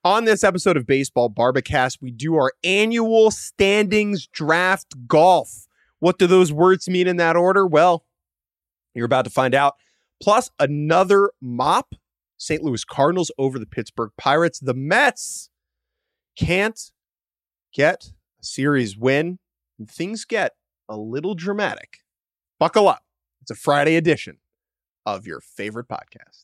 On this episode of Baseball Barbacast, we do our annual standings draft golf. What do those words mean in that order? Well, you're about to find out. Plus another mop. St. Louis Cardinals over the Pittsburgh Pirates. The Mets can't get a series win, and things get a little dramatic. Buckle up. It's a Friday edition of your favorite podcast.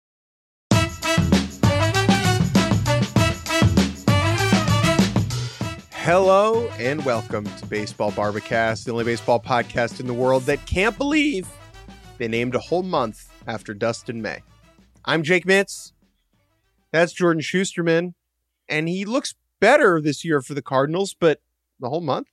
Hello and welcome to Baseball Barbacast, the only baseball podcast in the world that can't believe they named a whole month after Dustin May. I'm Jake Mintz. That's Jordan Schusterman. And he looks better this year for the Cardinals, but the whole month?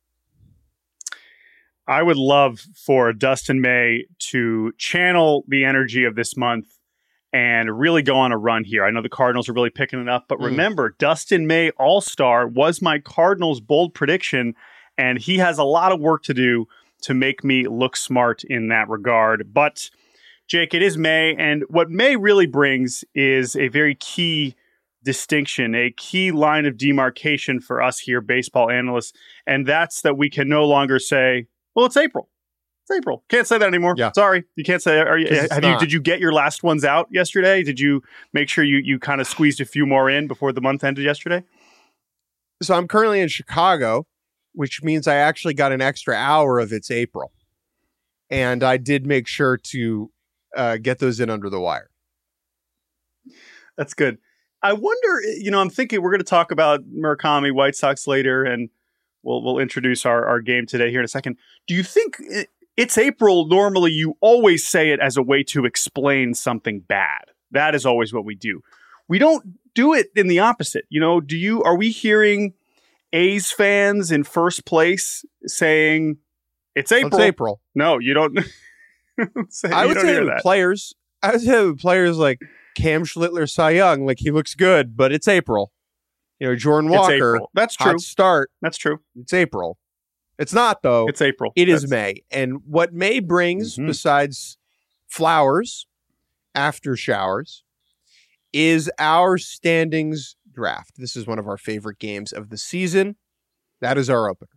I would love for Dustin May to channel the energy of this month and really go on a run here. I know the Cardinals are really picking it up, but remember, Dustin May All-Star was my Cardinals bold prediction, and he has a lot of work to do to make me look smart in that regard. But, Jake, it is May, and what May really brings is a very key distinction, a key line of demarcation for us here, baseball analysts, and that's that we can no longer say, well, it's April. It's April. Can't say that anymore. Yeah. Sorry. You can't say that. Did you get your last ones out yesterday? Did you make sure you kind of squeezed a few more in before the month ended yesterday? So I'm currently in Chicago, which means I actually got an extra hour of It's April. And I did make sure to get those in under the wire. That's good. I wonder, I'm thinking we're going to talk about Murakami, White Sox later, and we'll introduce our game today here in a second. Do you think it's April? Normally, you always say it as a way to explain something bad. That is always what we do. We don't do it in the opposite. Are we hearing A's fans in first place saying it's April? It's April. No, you don't. I would say that. Players like Cam Schlittler, Cy Young, like he looks good, but it's April. Jordan Walker. That's true. Hot start. That's true. It's April. It's not, though. It's April. It is May. And what May brings, besides flowers after showers, is our standings draft. This is one of our favorite games of the season. That is our opener.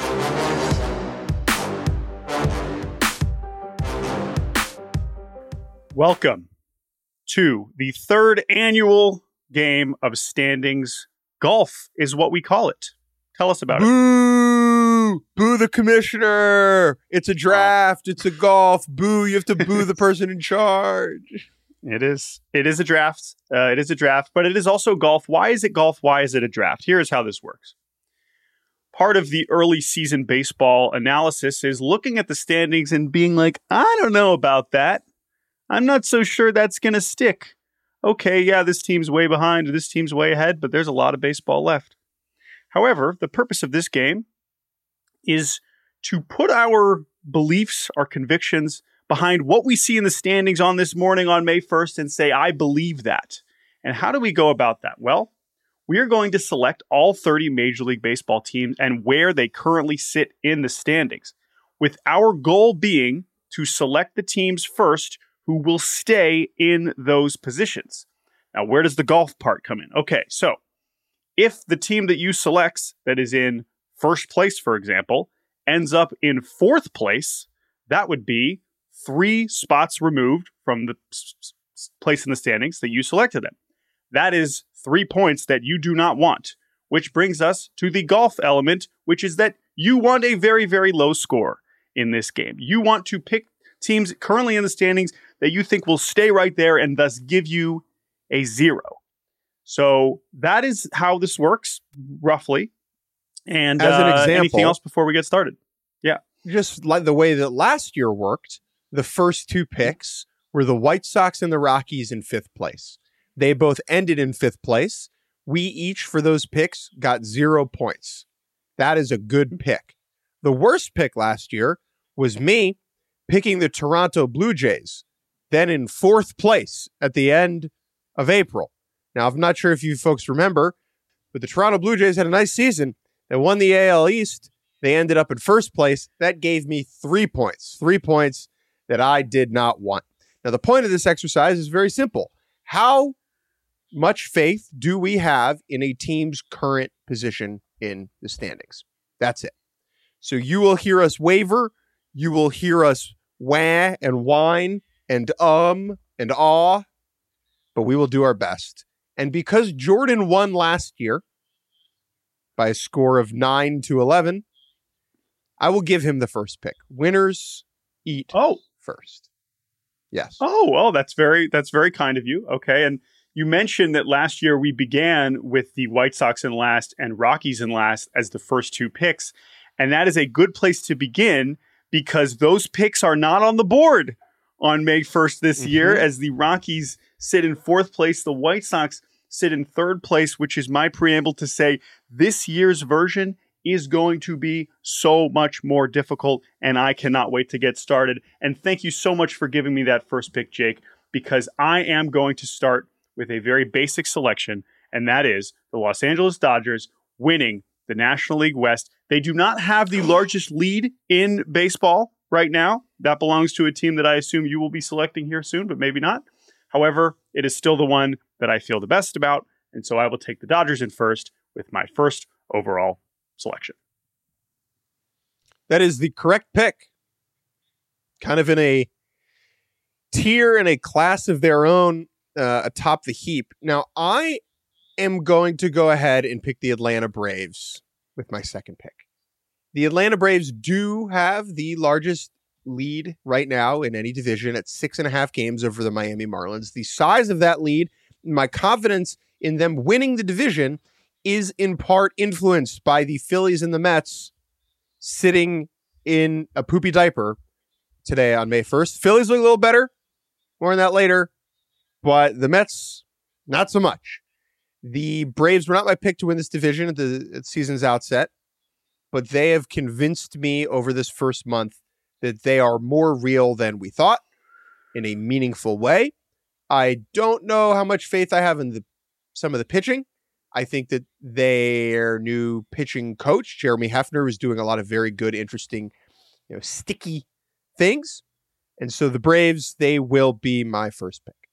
Welcome to the third annual game of standings golf is what we call it. Tell us about it. Boo the commissioner. It's a draft. It's a golf. Boo. You have to boo the person in charge. It is a draft. It is a draft, but it is also golf. Why is it golf? Why is it a draft? Here's how this works. Part of the early season baseball analysis is looking at the standings and being like, I don't know about that. I'm not so sure that's going to stick. Okay, yeah, this team's way behind, or this team's way ahead, but there's a lot of baseball left. However, the purpose of this game is to put our beliefs, our convictions behind what we see in the standings on this morning on May 1st and say, I believe that. And how do we go about that? Well, we are going to select all 30 Major League Baseball teams and where they currently sit in the standings, with our goal being to select the teams first who will stay in those positions. Now, where does the golf part come in? Okay, so if the team that you select that is in first place, for example, ends up in fourth place, that would be 3 spots removed from the place in the standings that you selected them. That is 3 points that you do not want, which brings us to the golf element, which is that you want a very, very low score in this game. You want to pick teams currently in the standings that you think will stay right there and thus give you a 0. So that is how this works, roughly. And as an example, anything else before we get started? Yeah. Just like the way that last year worked, the first 2 picks were the White Sox and the Rockies in 5th place. They both ended in 5th place. We each, for those picks, got 0 points. That is a good pick. The worst pick last year was me picking the Toronto Blue Jays, then in 4th place at the end of April. Now, I'm not sure if you folks remember, but the Toronto Blue Jays had a nice season. They won the AL East. They ended up in 1st place. That gave me 3 points. 3 points that I did not want. Now, the point of this exercise is very simple. How much faith do we have in a team's current position in the standings? That's it. So you will hear us waver. You will hear us wah and whine and and ah, but we will do our best. And because Jordan won last year by a score of 9-11, I will give him the first pick. Winners eat first. Yes. Oh, well, that's very kind of you. Okay. And you mentioned that last year we began with the White Sox in last and Rockies in last as the first two picks. And that is a good place to begin because those picks are not on the board on May 1st this year as the Rockies sit in fourth place. The White Sox sit in third place, which is my preamble to say this year's version is going to be so much more difficult, and I cannot wait to get started. And thank you so much for giving me that first pick, Jake, because I am going to start with a very basic selection, and that is the Los Angeles Dodgers winning the National League West. They do not have the largest lead in baseball right now. That belongs to a team that I assume you will be selecting here soon, but maybe not. However, it is still the one that I feel the best about, and so I will take the Dodgers in first with my first overall selection. That is the correct pick. Kind of in a tier and a class of their own atop the heap. Now, I am going to go ahead and pick the Atlanta Braves with my second pick. The Atlanta Braves do have the largest lead right now in any division at 6.5 games over the Miami Marlins. The size of that lead, my confidence in them winning the division is in part influenced by the Phillies and the Mets sitting in a poopy diaper today on May 1st. Phillies look a little better. More on that later. But the Mets, not so much. The Braves were not my pick to win this division at the season's outset, but they have convinced me over this first month that they are more real than we thought in a meaningful way. I don't know how much faith I have in some of the pitching. I think that their new pitching coach, Jeremy Hefner, is doing a lot of very good, interesting, sticky things. And so the Braves, they will be my first pick.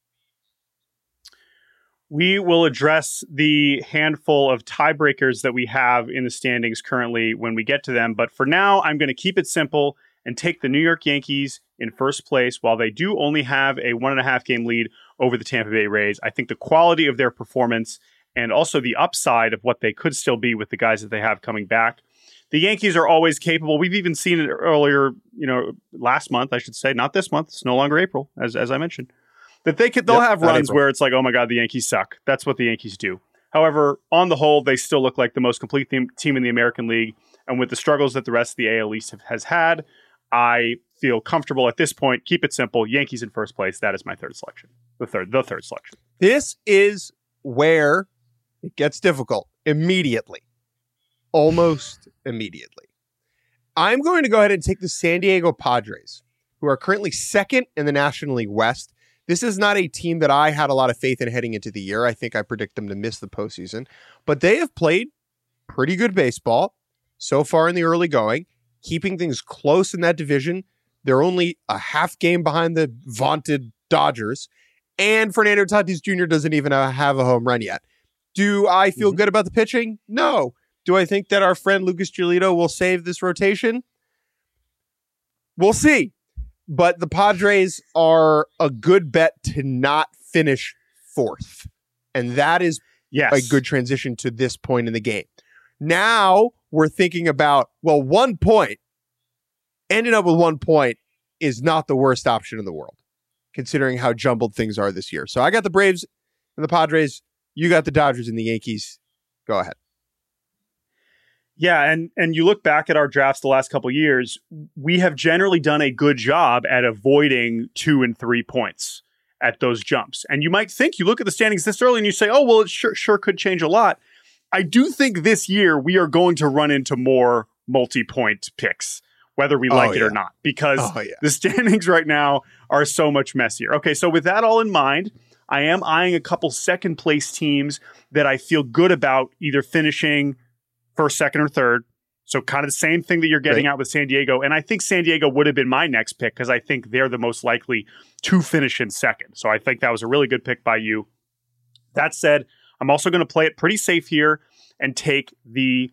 We will address the handful of tiebreakers that we have in the standings currently when we get to them. But for now, I'm going to keep it simple and take the New York Yankees in first place. While they do only have a 1.5 game lead over the Tampa Bay Rays, I think the quality of their performance and also the upside of what they could still be with the guys that they have coming back. The Yankees are always capable. We've even seen it earlier, last month, I should say, not this month. It's no longer April, as I mentioned. That they'll have runs where it's like, oh my God, the Yankees suck. That's what the Yankees do. However, on the whole, they still look like the most complete team in the American League. And with the struggles that the rest of the AL East has had, I feel comfortable at this point. Keep it simple. Yankees in first place. That is my third selection. The third selection. This is where it gets difficult immediately. Almost immediately. I'm going to go ahead and take the San Diego Padres, who are currently second in the National League West. This is not a team that I had a lot of faith in heading into the year. I think I predict them to miss the postseason, but they have played pretty good baseball so far in the early going, keeping things close in that division. They're only a half game behind the vaunted Dodgers, and Fernando Tatis Jr. doesn't even have a home run yet. Do I feel good about the pitching? No. Do I think that our friend Lucas Giolito will save this rotation? We'll see. But the Padres are a good bet to not finish fourth. And that is a good transition to this point in the game. Now we're thinking about, 1 point. Ending up with 1 point is not the worst option in the world, considering how jumbled things are this year. So I got the Braves and the Padres. You got the Dodgers and the Yankees. Go ahead. Yeah, and you look back at our drafts the last couple of years, we have generally done a good job at avoiding 2 and 3 points at those jumps. And you might think, you look at the standings this early and you say, oh, well, it sure could change a lot. I do think this year we are going to run into more multi-point picks, whether we like it or not, because the standings right now are so much messier. Okay, so with that all in mind, I am eyeing a couple second place teams that I feel good about either finishing first, second, or third. So kind of the same thing that you're getting out with San Diego. And I think San Diego would have been my next pick because I think they're the most likely to finish in second. So I think that was a really good pick by you. That said, I'm also going to play it pretty safe here and take the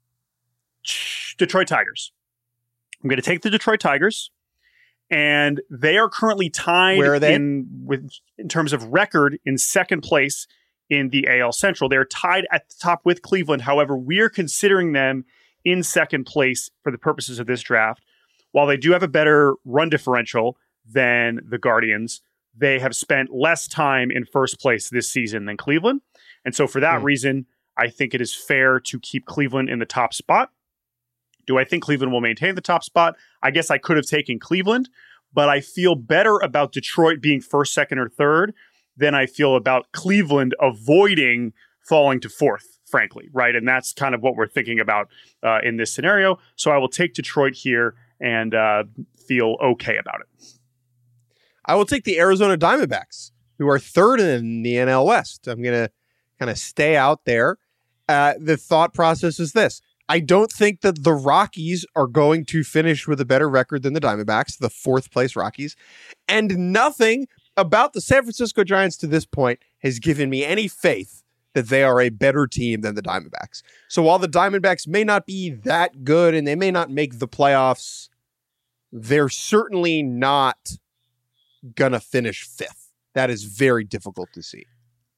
Detroit Tigers. I'm going to take the Detroit Tigers, and they are currently tied Where are they? in terms of record in second place in the AL Central. They're tied at the top with Cleveland. However, we're considering them in second place for the purposes of this draft. While they do have a better run differential than the Guardians, they have spent less time in first place this season than Cleveland. And so for that reason, I think it is fair to keep Cleveland in the top spot. Do I think Cleveland will maintain the top spot? I guess I could have taken Cleveland, but I feel better about Detroit being first, second, or third than I feel about Cleveland avoiding falling to fourth, frankly, right? And that's kind of what we're thinking about in this scenario. So I will take Detroit here and feel okay about it. I will take the Arizona Diamondbacks, who are third in the NL West. I'm going to kind of stay out there. The thought process is this. I don't think that the Rockies are going to finish with a better record than the Diamondbacks, the fourth place Rockies. And nothing about the San Francisco Giants to this point has given me any faith that they are a better team than the Diamondbacks. So while the Diamondbacks may not be that good and they may not make the playoffs, they're certainly not going to finish fifth. That is very difficult to see.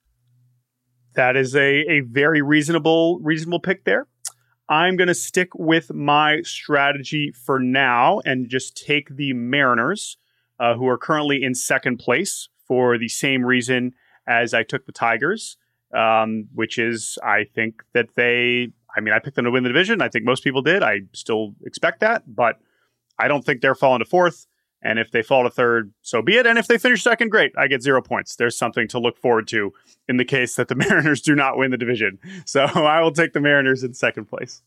That is a very reasonable pick there. I'm going to stick with my strategy for now and just take the Mariners, who are currently in second place for the same reason as I took the Tigers, which is I think that I picked them to win the division. I think most people did. I still expect that, but I don't think they're falling to fourth. And if they fall to third, so be it. And if they finish second, great. I get 0 points. There's something to look forward to in the case that the Mariners do not win the division. So I will take the Mariners in second place.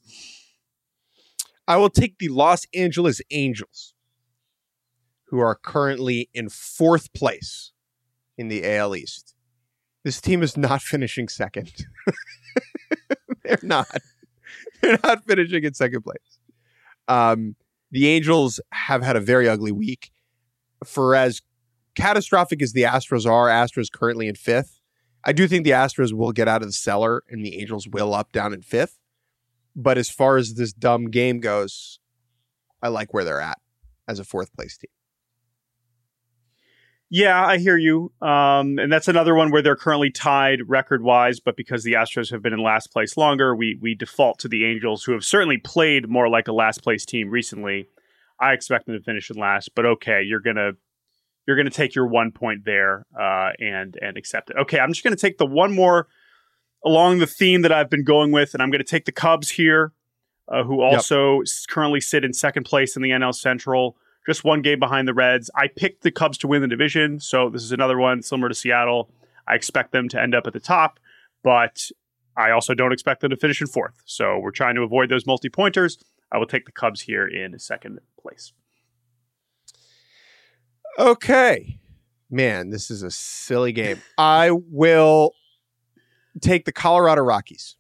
I will take the Los Angeles Angels, who are currently in fourth place in the AL East. This team is not finishing second. They're not. They're not finishing in second place. The Angels have had a very ugly week. For as catastrophic as the Astros are, Astros currently in fifth. I do think the Astros will get out of the cellar and the Angels will up, down in fifth. But as far as this dumb game goes, I like where they're at as a fourth place team. Yeah, I hear you. And that's another one where they're currently tied record-wise, but because the Astros have been in last place longer, we default to the Angels, who have certainly played more like a last-place team recently. I expect them to finish in last, but okay, you're gonna take your 1 point there and accept it. Okay, I'm just gonna take the one more along the theme that I've been going with, and I'm gonna take the Cubs here, who also currently sit in second place in the NL Central. Just one game behind the Reds. I picked the Cubs to win the division, so this is another one similar to Seattle. I expect them to end up at the top, but I also don't expect them to finish in fourth. So we're trying to avoid those multi-pointers. I will take the Cubs here in second place. Okay. Man, this is a silly game. I will take the Colorado Rockies.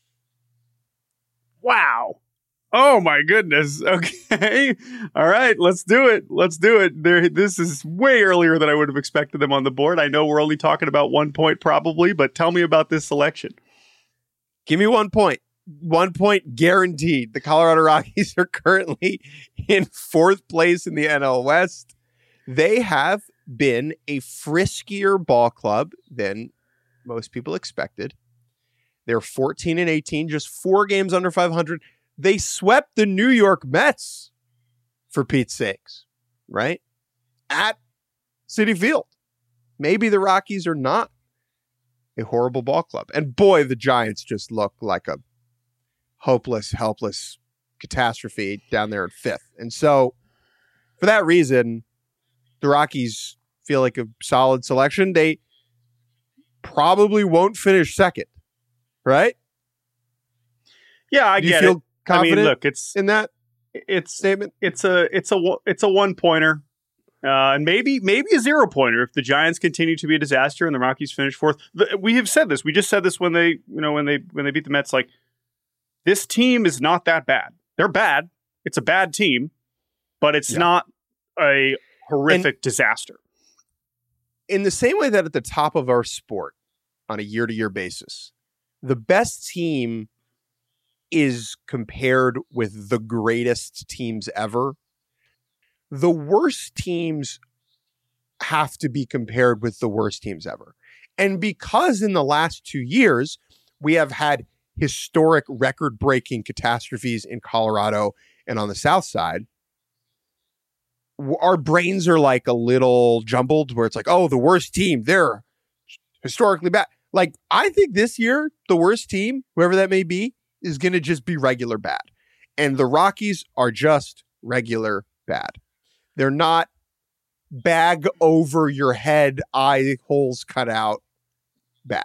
Wow. Oh my goodness. Okay. All right. Let's do it. This is way earlier than I would have expected them on the board. I know we're only talking about 1 point probably, but tell me about this selection. Give me 1 point. 1 point guaranteed. The Colorado Rockies are currently in fourth place in the NL West. They have been a friskier ball club than most people expected. They're 14-18, just 4 games under 500. They swept the New York Mets, for Pete's sakes, right? At Citi Field. Maybe the Rockies are not a horrible ball club. And boy, the Giants just look like a hopeless, helpless catastrophe down there in fifth. And so, for that reason, the Rockies feel like a solid selection. They probably won't finish second, right? Yeah, I get it. Confident look, it's in that statement. It's a 1 pointer, and maybe a 0 pointer if the Giants continue to be a disaster and the Rockies finish fourth. We have said this. We just said this when they beat the Mets. Like, this team is not that bad. They're bad. It's a bad team, but it's not a horrific disaster. In the same way that at the top of our sport, on a year-to-year basis, the best team is compared with the greatest teams ever. The worst teams have to be compared with the worst teams ever. And because in the last 2 years, we have had historic record-breaking catastrophes in Colorado and on the South side, our brains are like a little jumbled where it's like, oh, the worst team, they're historically bad. Like, I think this year, the worst team, whoever that may be, is going to just be regular bad. And the Rockies are just regular bad. They're not bag over your head, eye holes cut out bad.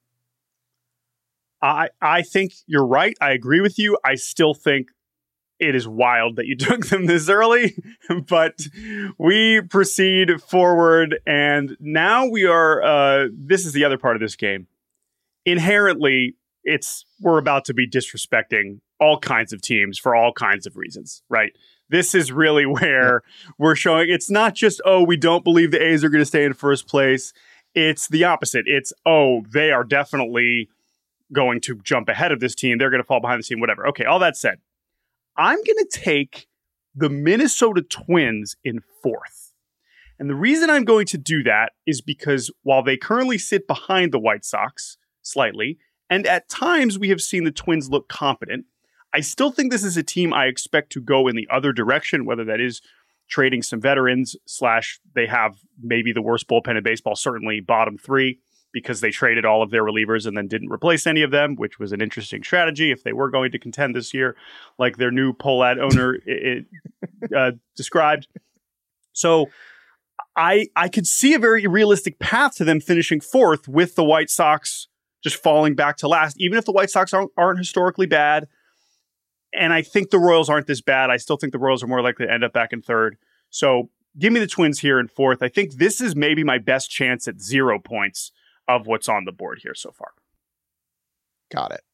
I think you're right. I agree with you. I still think it is wild that you took them this early, but we proceed forward. And now we are, this is the other part of this game. Inherently, we're about to be disrespecting all kinds of teams for all kinds of reasons, right? This is really where we're showing it's not just, oh, we don't believe the A's are going to stay in first place. It's the opposite. It's, oh, they are definitely going to jump ahead of this team. They're going to fall behind this team, whatever. Okay, all that said, I'm going to take the Minnesota Twins in fourth. And the reason I'm going to do that is because while they currently sit behind the White Sox slightly, and at times we have seen the Twins look competent, I still think this is a team I expect to go in the other direction, whether that is trading some veterans / they have maybe the worst bullpen in baseball, certainly bottom three, because they traded all of their relievers and then didn't replace any of them, which was an interesting strategy if they were going to contend this year, like their new Pohlad owner described. So I could see a very realistic path to them finishing fourth with the White Sox just falling back to last, even if the White Sox aren't historically bad. And I think the Royals aren't this bad. I still think the Royals are more likely to end up back in third. So give me the Twins here in fourth. I think this is maybe my best chance at 0 points of what's on the board here so far. Got it.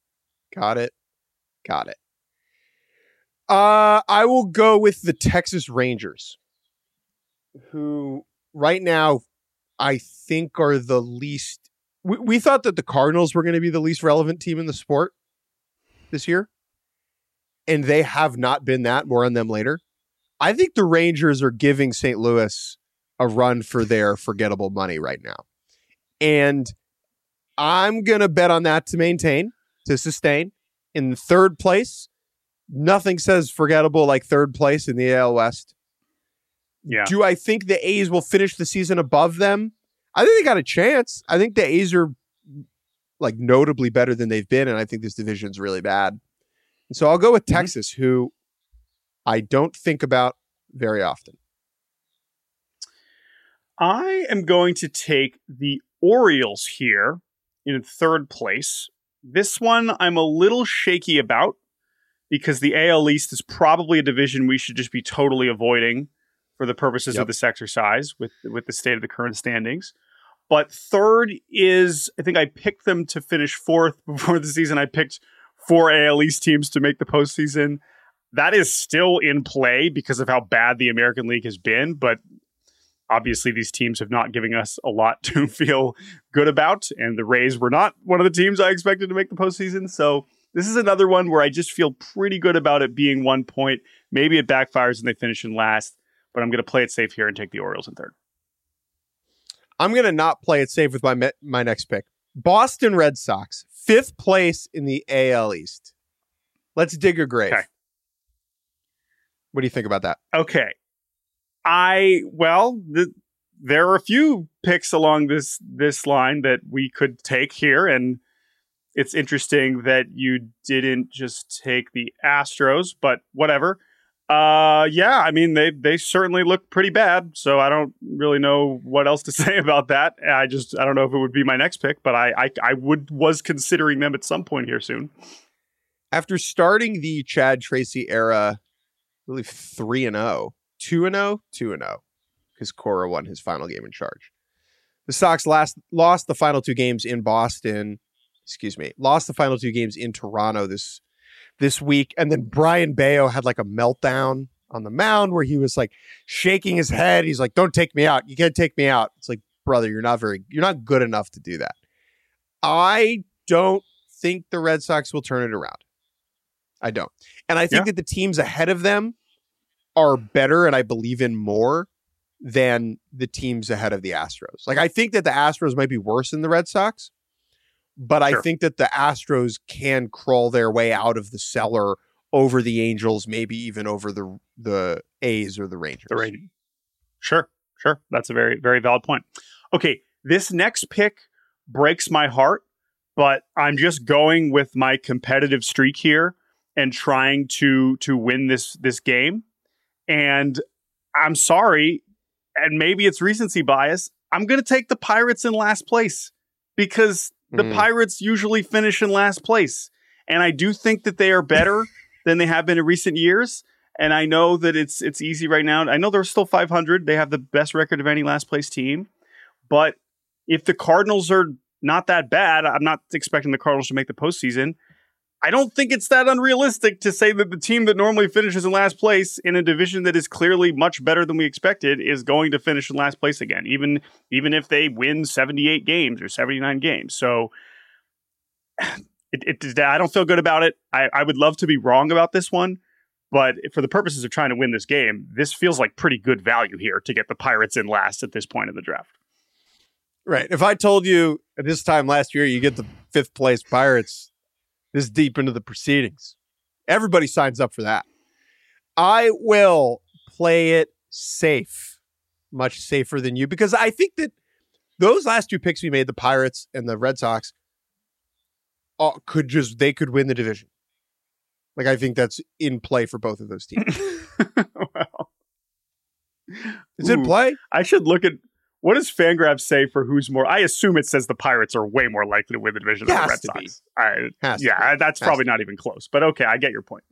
I will go with the Texas Rangers, who right now I think are the least. We thought that the Cardinals were going to be the least relevant team in the sport this year, and they have not been that. More on them later. I think the Rangers are giving St. Louis a run for their forgettable money right now. And I'm going to bet on that to sustain. In third place, nothing says forgettable like third place in the AL West. Yeah. Do I think the A's will finish the season above them? I think they got a chance. I think the A's are like notably better than they've been, and I think this division's really bad. And so I'll go with Texas, who I don't think about very often. I am going to take the Orioles here in third place. This one I'm a little shaky about because the AL East is probably a division we should just be totally avoiding for the purposes of this exercise with the state of the current standings. But third is, I think I picked them to finish fourth before the season. I picked 4 AL East teams to make the postseason. That is still in play because of how bad the American League has been, but obviously, these teams have not given us a lot to feel good about, and the Rays were not one of the teams I expected to make the postseason. So this is another one where I just feel pretty good about it being 1 point. Maybe it backfires and they finish in last, but I'm going to play it safe here and take the Orioles in third. I'm going to not play it safe with my next pick. Boston Red Sox, 5th place in the AL East. Let's dig a grave. Okay. What do you think about that? Okay. There are a few picks along this line that we could take here, and it's interesting that you didn't just take the Astros, but whatever. I mean, they certainly look pretty bad, so I don't really know what else to say about that. I don't know if it would be my next pick, but I was considering them at some point here soon. After starting the Chad Tracy era, really 3-0. 2-0, because Cora won his final game in charge. The Sox lost the final 2 games in Boston. Lost the final 2 games in Toronto this week. And then Brian Bayo had like a meltdown on the mound where he was like shaking his head. He's like, "Don't take me out. You can't take me out." It's like, brother, you're not good enough to do that. I don't think the Red Sox will turn it around. I don't. And I think that the teams ahead of them are better, and I believe in more than the teams ahead of the Astros. Like, I think that the Astros might be worse than the Red Sox, but I think that the Astros can crawl their way out of the cellar over the Angels, maybe even over the A's or the Rangers. Sure. That's a very, very valid point. Okay, this next pick breaks my heart, but I'm just going with my competitive streak here and trying to win this game. And I'm sorry, and maybe it's recency bias, I'm going to take the Pirates in last place because the Pirates usually finish in last place. And I do think that they are better than they have been in recent years. And I know that it's easy right now. I know they're still 500. They have the best record of any last place team. But if the Cardinals are not that bad, I'm not expecting the Cardinals to make the postseason. I don't think it's that unrealistic to say that the team that normally finishes in last place in a division that is clearly much better than we expected is going to finish in last place again, even if they win 78 games or 79 games. So I don't feel good about it. I would love to be wrong about this one, but for the purposes of trying to win this game, this feels like pretty good value here to get the Pirates in last at this point of the draft. Right. If I told you at this time last year you get the 5th place Pirates this deep into the proceedings, everybody signs up for that. I will play it safe, much safer than you, because I think that those last 2 picks we made, the Pirates and the Red Sox, they could win the division. Like, I think that's in play for both of those teams. Wow. Is it in play? I should look at what does Fangraphs say for who's more. I assume it says the Pirates are way more likely to win the division than the Red Sox. That's probably not even close. But okay, I get your point.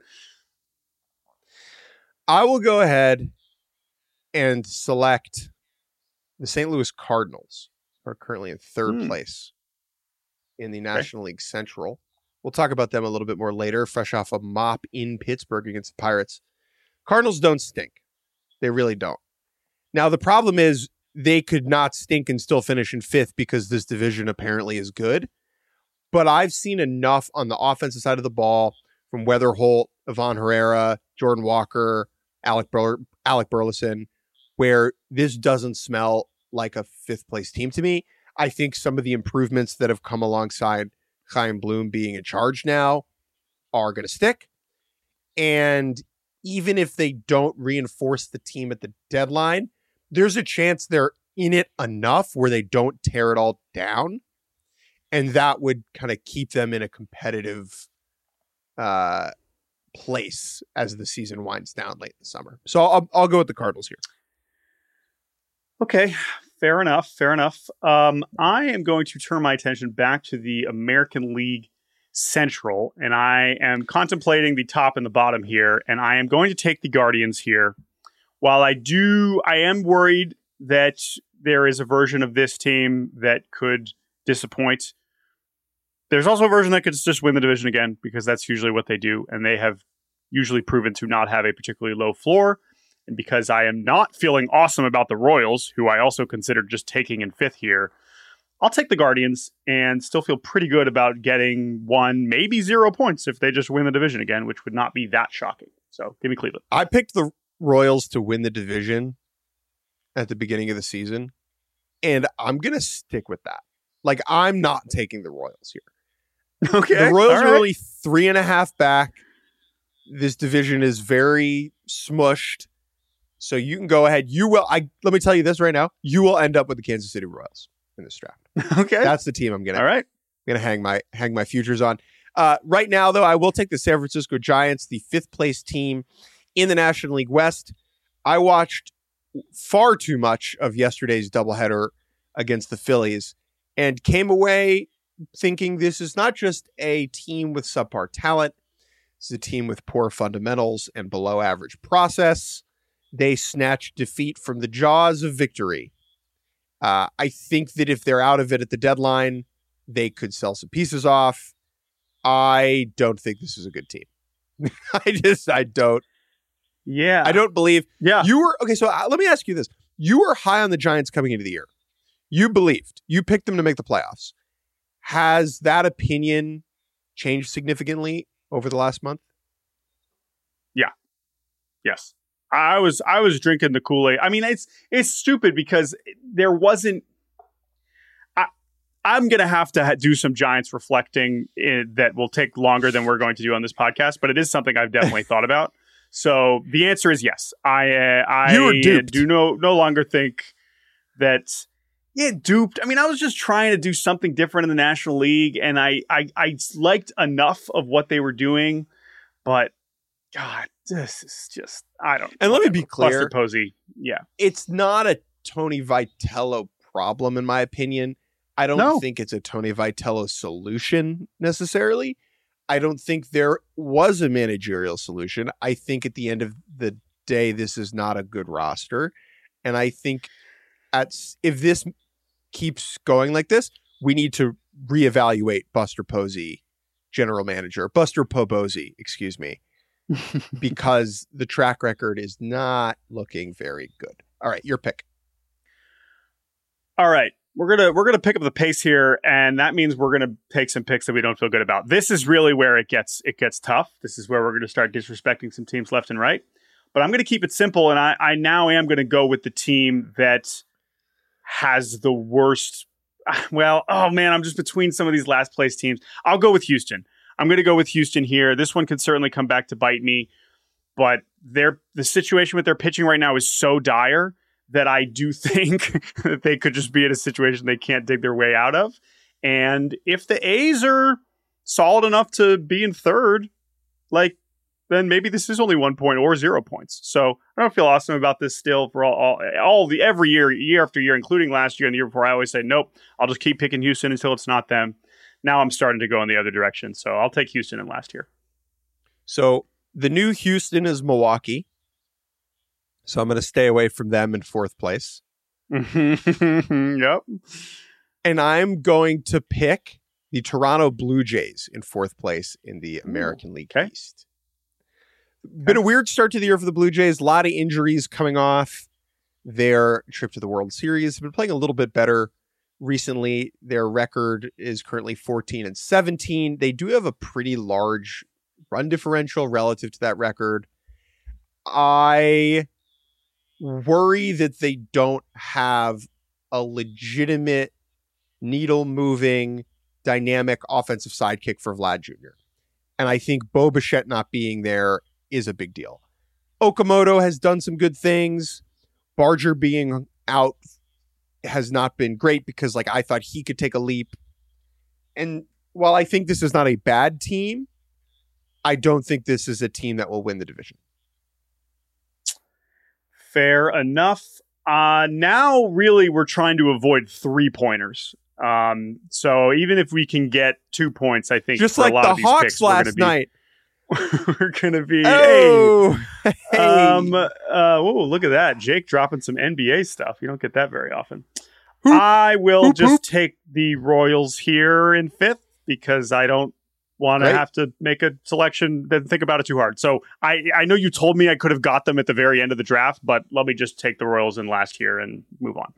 I will go ahead and select the St. Louis Cardinals, who are currently in 3rd place in the National League Central. We'll talk about them a little bit more later, fresh off a mop in Pittsburgh against the Pirates. Cardinals don't stink. They really don't. Now, the problem is they could not stink and still finish in 5th because this division apparently is good. But I've seen enough on the offensive side of the ball from Weatherholt, Ivan Herrera, Jordan Walker, Alec Burleson, where this doesn't smell like a 5th place team to me. I think some of the improvements that have come alongside Chaim Bloom being in charge now are going to stick. And even if they don't reinforce the team at the deadline, there's a chance they're in it enough where they don't tear it all down. And that would kind of keep them in a competitive place as the season winds down late in the summer. So I'll go with the Cardinals here. Okay, fair enough. I am going to turn my attention back to the American League Central, and I am contemplating the top and the bottom here, and I am going to take the Guardians here. While I am worried that there is a version of this team that could disappoint. There's also a version that could just win the division again, because that's usually what they do, and they have usually proven to not have a particularly low floor. And because I am not feeling awesome about the Royals, who I also considered just taking in 5th here, I'll take the Guardians and still feel pretty good about getting 1, maybe 0 points if they just win the division again, which would not be that shocking. So give me Cleveland. I picked the Royals to win the division at the beginning of the season, and I'm going to stick with that. Like, I'm not taking the Royals here. Okay. The Royals are only 3.5 back. This division is very smushed. So you can go ahead. Let me tell you this right now. You will end up with the Kansas City Royals in this draft. Okay. That's the team I'm going to hang my futures on. Right now, though, I will take the San Francisco Giants, the 5th place team in the National League West. I watched far too much of yesterday's doubleheader against the Phillies and came away thinking this is not just a team with subpar talent. This is a team with poor fundamentals and below average process. They snatched defeat from the jaws of victory. I think that if they're out of it at the deadline, they could sell some pieces off. I don't think this is a good team. I don't. Yeah. I don't believe. Yeah. You were, okay, so let me ask you this. You were high on the Giants coming into the year. You believed. You picked them to make the playoffs. Has that opinion changed significantly over the last month? Yes. I was drinking the Kool-Aid. I mean, it's stupid because there wasn't. I'm going to have to do some Giants reflecting that will take longer than we're going to do on this podcast, but it is something I've definitely thought about. So the answer is yes. I You were duped. do no longer think that. Yeah, duped. I mean, I was just trying to do something different in the National League, and I liked enough of what they were doing, but God, this is just, I don't know. And let me be clear. Buster Posey, yeah. It's not a Tony Vitello problem, in my opinion. I don't think it's a Tony Vitello solution necessarily. I don't think there was a managerial solution. I think at the end of the day, this is not a good roster. And I think if this keeps going like this, we need to reevaluate Buster Posey, general manager, Buster Pobosey, excuse me, because the track record is not looking very good. All right, your pick. All right. We're gonna pick up the pace here, and that means we're gonna take some picks that we don't feel good about. This is really where it gets tough. This is where we're gonna start disrespecting some teams left and right. But I'm gonna keep it simple, and I now am gonna go with the team that has the worst. Well, oh man, I'm just between some of these last place teams. I'll go with Houston. I'm gonna go with Houston here. This one could certainly come back to bite me, but the situation with their pitching right now is so dire that I do think that they could just be in a situation they can't dig their way out of. And if the A's are solid enough to be in third, then maybe this is only 1 point or 0 points. So I don't feel awesome about this still for every year after year, including last year and the year before. I always say, nope, I'll just keep picking Houston until it's not them. Now I'm starting to go in the other direction. So I'll take Houston in last year. So the new Houston is Milwaukee. So I'm going to stay away from them in fourth place. Yep. And I'm going to pick the Toronto Blue Jays in fourth place in the American League East. Been a weird start to the year for the Blue Jays. A lot of injuries coming off their trip to the World Series. Been playing a little bit better recently. Their record is currently 14-17. They do have a pretty large run differential relative to that record. I worry that they don't have a legitimate needle-moving, dynamic offensive sidekick for Vlad Jr. And I think Bo Bichette not being there is a big deal. Okamoto has done some good things. Barger being out has not been great because I thought he could take a leap. And while I think this is not a bad team, I don't think this is a team that will win the division. Fair enough. Now, really, we're trying to avoid 3-pointers. So even if we can get 2 points, I think just for like a lot the of these Hawks picks, last night, we're going to be. Hey. Look at that! Jake dropping some NBA stuff. You don't get that very often. I will just take the Royals here in fifth because I don't want to have to make a selection, then think about it too hard. So I know you told me I could have got them at the very end of the draft, but let me just take the Royals in last here and move on.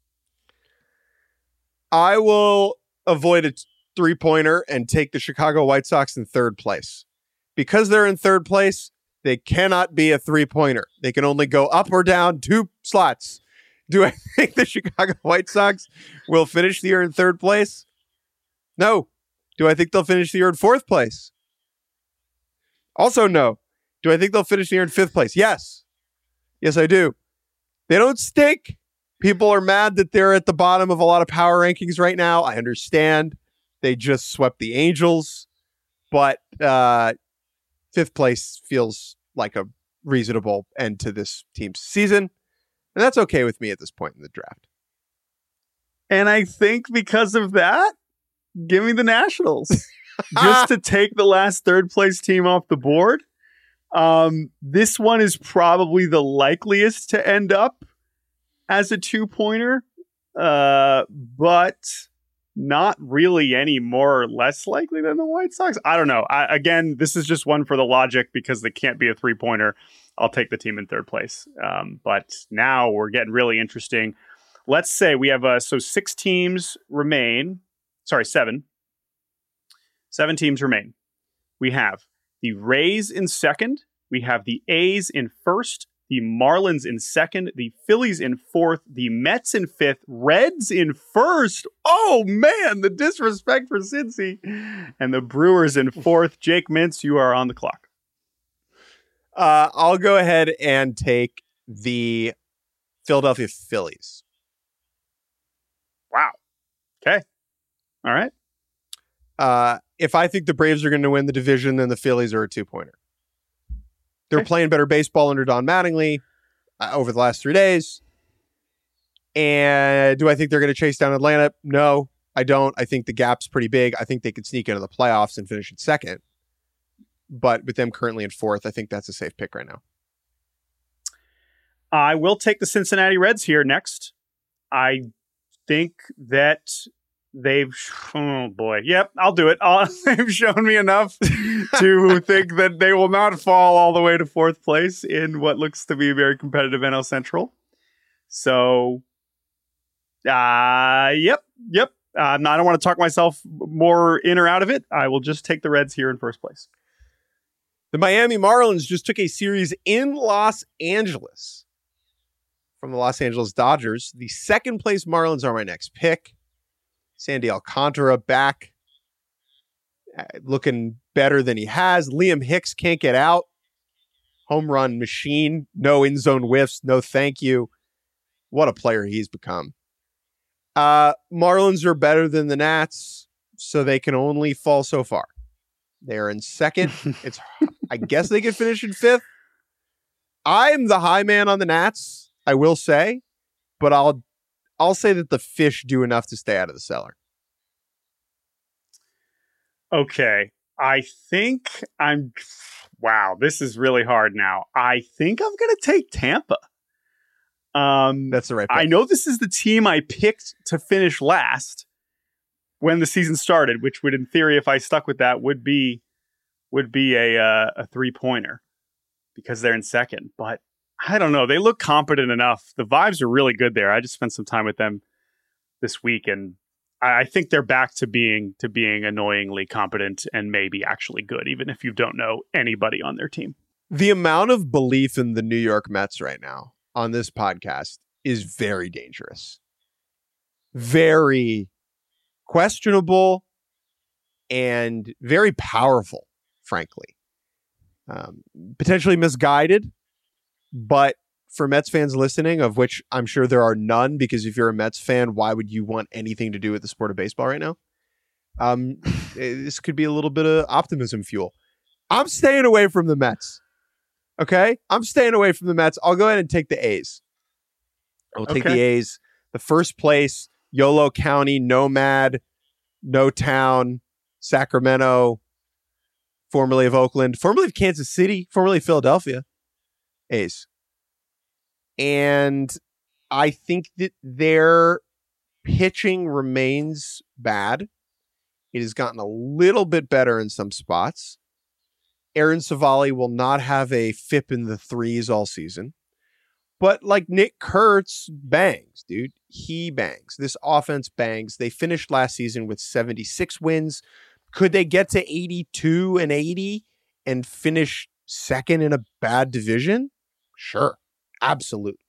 I will avoid a 3-pointer and take the Chicago White Sox in third place. Because they're in third place, they cannot be a 3-pointer. They can only go up or down 2 slots. Do I think the Chicago White Sox will finish the year in third place? No. Do I think they'll finish the year in fourth place? Also, no. Do I think they'll finish the year in fifth place? Yes. Yes, I do. They don't stink. People are mad that they're at the bottom of a lot of power rankings right now. I understand. They just swept the Angels. But fifth place feels like a reasonable end to this team's season. And that's okay with me at this point in the draft. And I think because of that, give me the Nationals. Just to take the last third place team off the board. This one is probably the likeliest to end up as a 2-pointer, but not really any more or less likely than the White Sox. I don't know. Again, this is just one for the logic because they can't be a 3-pointer. I'll take the team in third place. But now we're getting really interesting. Let's say we have 6 teams remain. 7. 7 teams remain. We have the Rays in second. We have the A's in first. The Marlins in second. The Phillies in fourth. The Mets in fifth. Reds in first. Oh, man, the disrespect for Cincy. And the Brewers in fourth. Jake Mintz, you are on the clock. I'll go ahead and take the Philadelphia Phillies. Wow. Okay. All right. If I think the Braves are going to win the division, then the Phillies are a 2-pointer. They're playing better baseball under Don Mattingly over the last 3 days. And do I think they're going to chase down Atlanta? No, I don't. I think the gap's pretty big. I think they could sneak into the playoffs and finish in second. But with them currently in fourth, I think that's a safe pick right now. I will take the Cincinnati Reds here next. I think that oh boy. Yep, I'll do it. They've shown me enough to think that they will not fall all the way to fourth place in what looks to be a very competitive NL Central. So, yep. I don't want to talk myself more in or out of it. I will just take the Reds here in first place. The Miami Marlins just took a series in Los Angeles from the Los Angeles Dodgers. The second place Marlins are my next pick. Sandy Alcantara back, looking better than he has. Liam Hicks can't get out. Home run machine. No in-zone whiffs. No thank you. What a player he's become. Marlins are better than the Nats, so they can only fall so far. They're in second. I guess they could finish in fifth. I'm the high man on the Nats, I will say, but I'll say that the fish do enough to stay out of the cellar. Okay. Wow, this is really hard now. I think I'm going to take Tampa. That's the right pick. I know this is the team I picked to finish last when the season started, which would, in theory, if I stuck with that, would be a 3-pointer because they're in second. But I don't know. They look competent enough. The vibes are really good there. I just spent some time with them this week, and I think they're back to being annoyingly competent and maybe actually good, even if you don't know anybody on their team. The amount of belief in the New York Mets right now on this podcast is very dangerous. Very questionable and very powerful, frankly. Potentially misguided. But for Mets fans listening, of which I'm sure there are none, because if you're a Mets fan, why would you want anything to do with the sport of baseball right now? This could be a little bit of optimism fuel. I'm staying away from the Mets. Okay? I'm staying away from the Mets. I'll go ahead and take the A's. I'll take the A's. The first place, Yolo County, Nomad, No Town, Sacramento, formerly of Oakland, formerly of Kansas City, formerly of Philadelphia. A's. And I think that their pitching remains bad. It has gotten a little bit better in some spots. Aaron Savali will not have a FIP in the 3s all season. But like Nick Kurtz bangs, dude. He bangs. This offense bangs. They finished last season with 76 wins. Could they get to 82 and 80 and finish second in a bad division? Sure. Absolutely.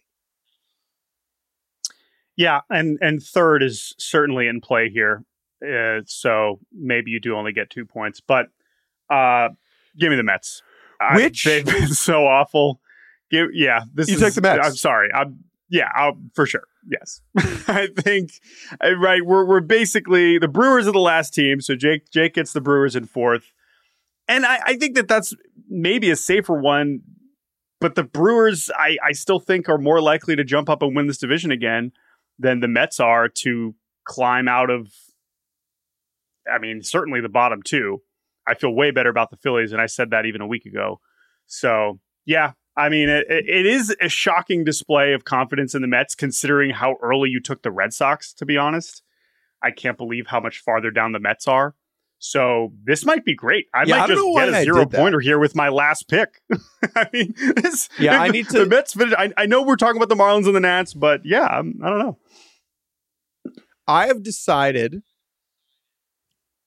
Yeah, and third is certainly in play here. So maybe you do only get 2 points. But give me the Mets. Which? They've been so awful. You take the Mets. I'm sorry. For sure. Yes. I think, right, we're basically, the Brewers are the last team, so Jake gets the Brewers in fourth. And I think that's maybe a safer one, but the Brewers, I still think, are more likely to jump up and win this division again than the Mets are to climb out of, certainly the bottom two. I feel way better about the Phillies, and I said that even a week ago. So, yeah. It is a shocking display of confidence in the Mets, considering how early you took the Red Sox, to be honest. I can't believe how much farther down the Mets are. So this might be great. I might just get a 0-pointer here with my last pick. The Mets finish. I know we're talking about the Marlins and the Nats, but yeah, I don't know. I have decided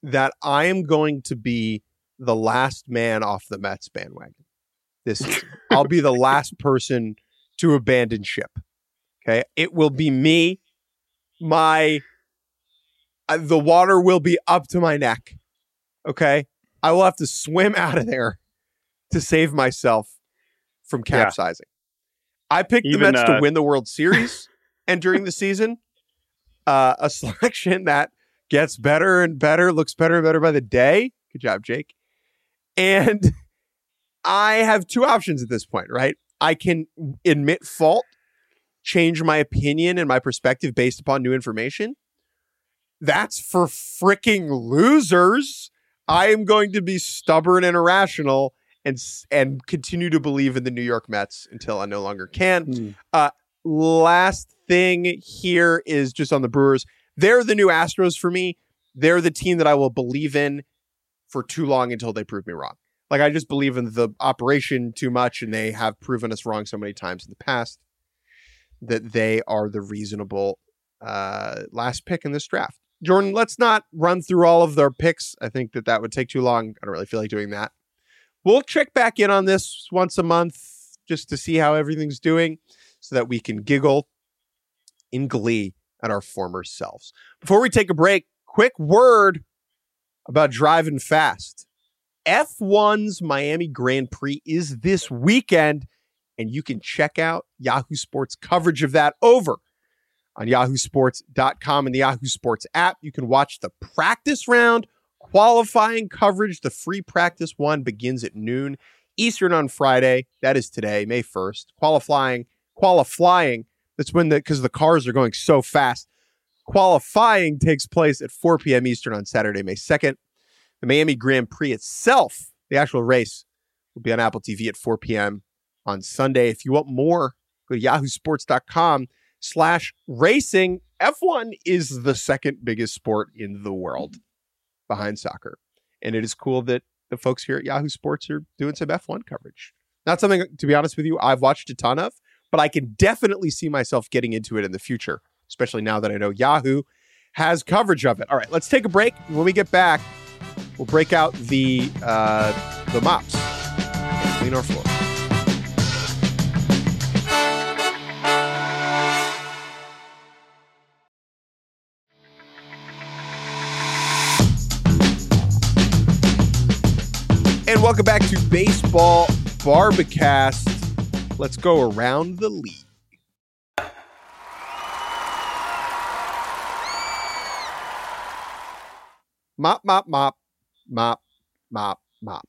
that I am going to be the last man off the Mets bandwagon this season. I'll be the last person to abandon ship. Okay. It will be me. The water will be up to my neck. Okay. I will have to swim out of there to save myself from capsizing. Yeah. I picked the Mets to win the World Series entering the season. A selection that gets better and better, looks better and better by the day. Good job, Jake. And I have two options at this point, right? I can admit fault, change my opinion and my perspective based upon new information. That's for freaking losers. I am going to be stubborn and irrational and continue to believe in the New York Mets until I no longer can. Last thing here is just on the Brewers. They're the new Astros for me. They're the team that I will believe in for too long until they prove me wrong. Like, I just believe in the operation too much, and they have proven us wrong so many times in the past that they are the reasonable last pick in this draft. Jordan, let's not run through all of their picks. I think that would take too long. I don't really feel like doing that. We'll check back in on this once a month just to see how everything's doing so that we can giggle in glee at our former selves. Before we take a break, quick word about driving fast. F1's Miami Grand Prix is this weekend, and you can check out Yahoo Sports coverage of that over on yahoosports.com and the Yahoo Sports app. You can watch the practice round, qualifying coverage. The free practice one begins at noon Eastern on Friday. That is today, May 1st. Qualifying. That's when because the cars are going so fast. Qualifying takes place at 4 p.m. Eastern on Saturday, May 2nd. The Miami Grand Prix itself, the actual race, will be on Apple TV at 4 p.m. on Sunday. If you want more, go to yahoosports.com/racing. F1 is the second biggest sport in the world behind soccer. And it is cool that the folks here at Yahoo Sports are doing some F1 coverage. Not something, to be honest with you, I've watched a ton of, but I can definitely see myself getting into it in the future, especially now that I know Yahoo has coverage of it. All right, let's take a break. When we get back, we'll break out the mops and clean our floor. And welcome back to Baseball Barbacast. Let's go around the league. Mop, mop, mop, mop, mop, mop.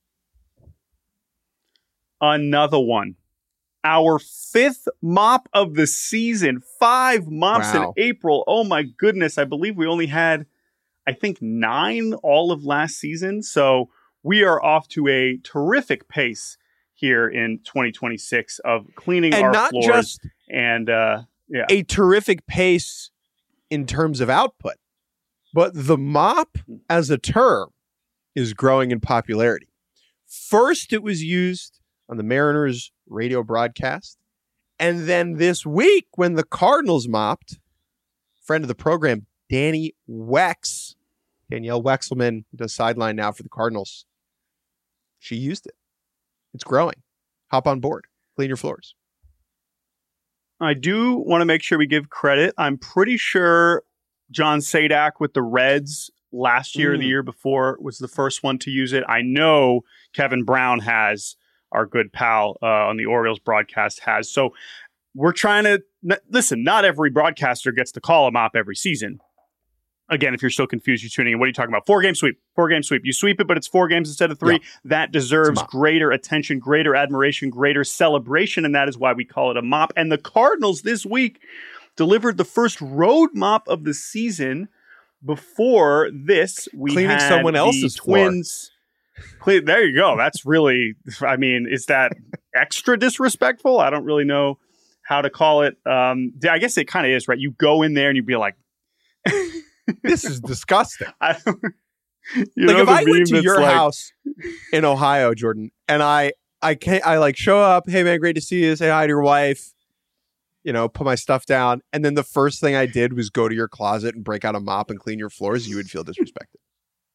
Another one. Our fifth mop of the season. 5 mops in April. Oh my goodness. I believe we only had, 9 all of last season. So we are off to a terrific pace here in 2026 of cleaning our floors. Just and a terrific pace in terms of output, but the mop as a term is growing in popularity. First, it was used on the Mariners radio broadcast. And then this week, when the Cardinals mopped, friend of the program, Danielle Wexelman, does sideline now for the Cardinals. She used it. It's growing. Hop on board. Clean your floors. I do want to make sure we give credit. I'm pretty sure John Sadak with the Reds last year or the year before was the first one to use it. I know Kevin Brown has, our good pal on the Orioles broadcast has. So we're trying to, listen, not every broadcaster gets to call a mop every season. Again, if you're still confused, you're tuning in. What are you talking about? 4-game sweep. 4-game sweep. You sweep it, but it's 4 games instead of 3. Yeah. That deserves greater attention, greater admiration, greater celebration, and that is why we call it a mop. And the Cardinals this week delivered the first road mop of the season. Before this, we cleaning had someone else's Twins. There you go. That's really, is that extra disrespectful? I don't really know how to call it. I guess it kind of is, right? You go in there and you'd be like, this is disgusting. If I went to your house in Ohio, Jordan, and I show up, hey man, great to see you, say hi to your wife, put my stuff down, and then the first thing I did was go to your closet and break out a mop and clean your floors, you would feel disrespected.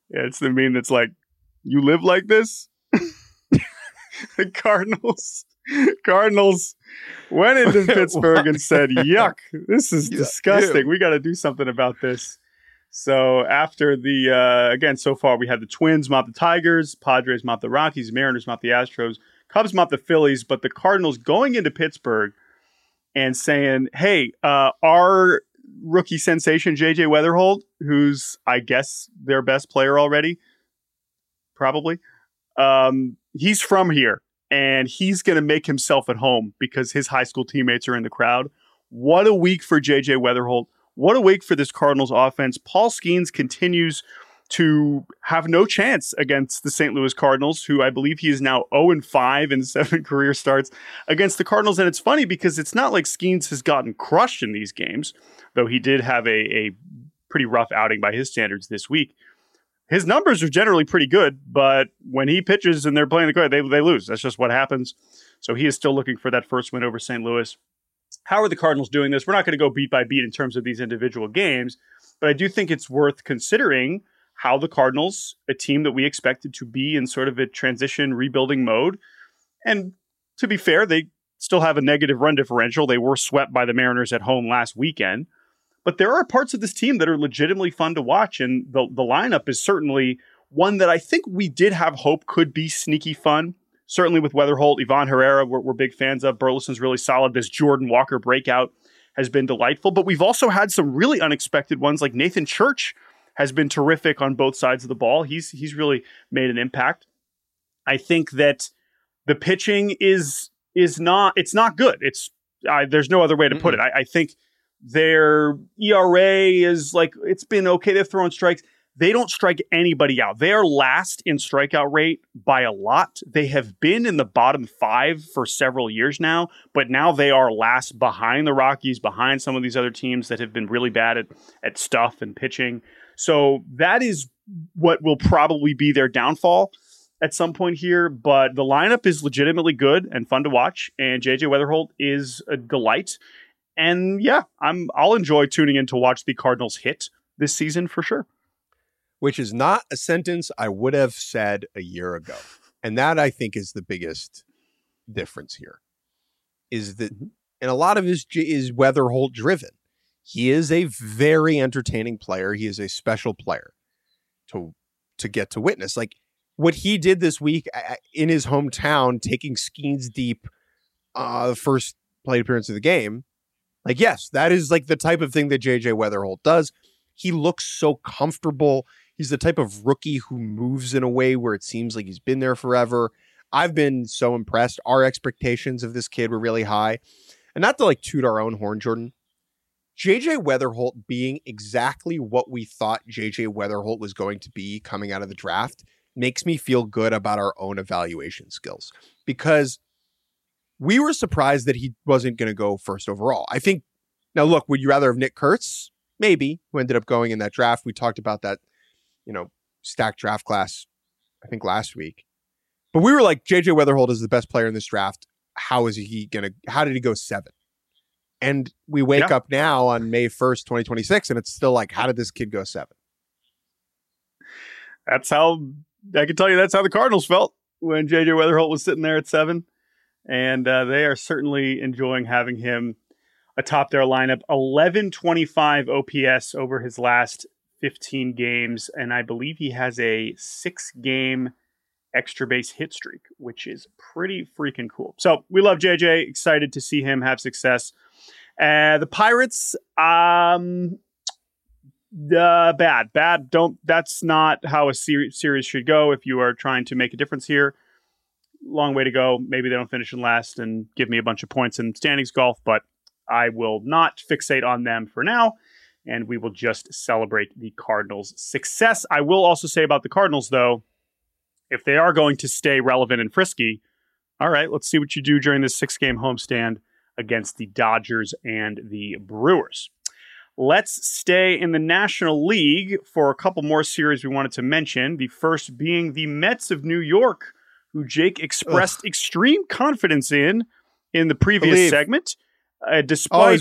Yeah, it's the meme that's like, you live like this? The Cardinals went into Pittsburgh and said, yuck, this is disgusting. Ew. We got to do something about this. So after again, so far we had the Twins mop the Tigers, Padres mop the Rockies, Mariners mop the Astros, Cubs mop the Phillies, but the Cardinals going into Pittsburgh and saying, hey, our rookie sensation, J.J. Weatherholt, who's, I guess, their best player already, probably, he's from here, and he's going to make himself at home because his high school teammates are in the crowd. What a week for J.J. Weatherholt. What a week for this Cardinals offense. Paul Skeens continues to have no chance against the St. Louis Cardinals, who I believe he is now 0-5 in 7 career starts against the Cardinals. And it's funny because it's not like Skeens has gotten crushed in these games, though he did have a pretty rough outing by his standards this week. His numbers are generally pretty good, but when he pitches and they're playing the card, they lose. That's just what happens. So he is still looking for that first win over St. Louis. How are the Cardinals doing this? We're not going to go beat by beat in terms of these individual games, but I do think it's worth considering how the Cardinals, a team that we expected to be in sort of a transition rebuilding mode, and to be fair, they still have a negative run differential. They were swept by the Mariners at home last weekend, but there are parts of this team that are legitimately fun to watch, and the lineup is certainly one that I think we did have hope could be sneaky fun. Certainly with Weatherholt, Ivan Herrera, we're big fans of. Burleson's really solid. This Jordan Walker breakout has been delightful. But we've also had some really unexpected ones, like Nathan Church has been terrific on both sides of the ball. He's really made an impact. I think that the pitching it's not good. There's no other way to put it. I think their ERA is like, it's been okay. They're throwing strikes. They don't strike anybody out. They are last in strikeout rate by a lot. They have been in the bottom 5 for several years now, but now they are last behind the Rockies, behind some of these other teams that have been really bad at stuff and pitching. So that is what will probably be their downfall at some point here. But the lineup is legitimately good and fun to watch, and JJ Weatherholt is a delight. And yeah, I'll enjoy tuning in to watch the Cardinals hit this season for sure. Which is not a sentence I would have said a year ago. And that, I think, is the biggest difference here. Is that, and a lot of it is Weatherholt driven. He is a very entertaining player. He is a special player to get to witness. Like what he did this week in his hometown, taking Skeens deep, the first plate appearance of the game. Like, yes, that is like the type of thing that JJ Weatherholt does. He looks so comfortable. He's the type of rookie who moves in a way where it seems like he's been there forever. I've been so impressed. Our expectations of this kid were really high. And not to like toot our own horn, Jordan. JJ Weatherholt being exactly what we thought JJ Weatherholt was going to be coming out of the draft makes me feel good about our own evaluation skills. Because we were surprised that he wasn't going to go first overall. I think, now look, would you rather have Nick Kurtz? Maybe, who ended up going in that draft. We talked about that, stacked draft class, I think last week. But we were like, JJ Weatherholt is the best player in this draft. How did he go 7? And we wake up now on May 1st, 2026, and it's still like, how did this kid go 7? I can tell you that's how the Cardinals felt when JJ Weatherholt was sitting there at 7. And they are certainly enjoying having him atop their lineup. 1125 OPS over his last 15 games, and I believe he has a 6-game extra base hit streak, which is pretty freaking cool. So we love JJ. Excited to see him have success. The Pirates, bad. That's not how a series should go if you are trying to make a difference here. Long way to go. Maybe they don't finish in last and give me a bunch of points in standings golf, but I will not fixate on them for now, and we will just celebrate the Cardinals' success. I will also say about the Cardinals, though, if they are going to stay relevant and frisky, all right, let's see what you do during this 6-game homestand against the Dodgers and the Brewers. Let's stay in the National League for a couple more series we wanted to mention. The first being the Mets of New York, who Jake expressed extreme confidence in the previous segment. Despite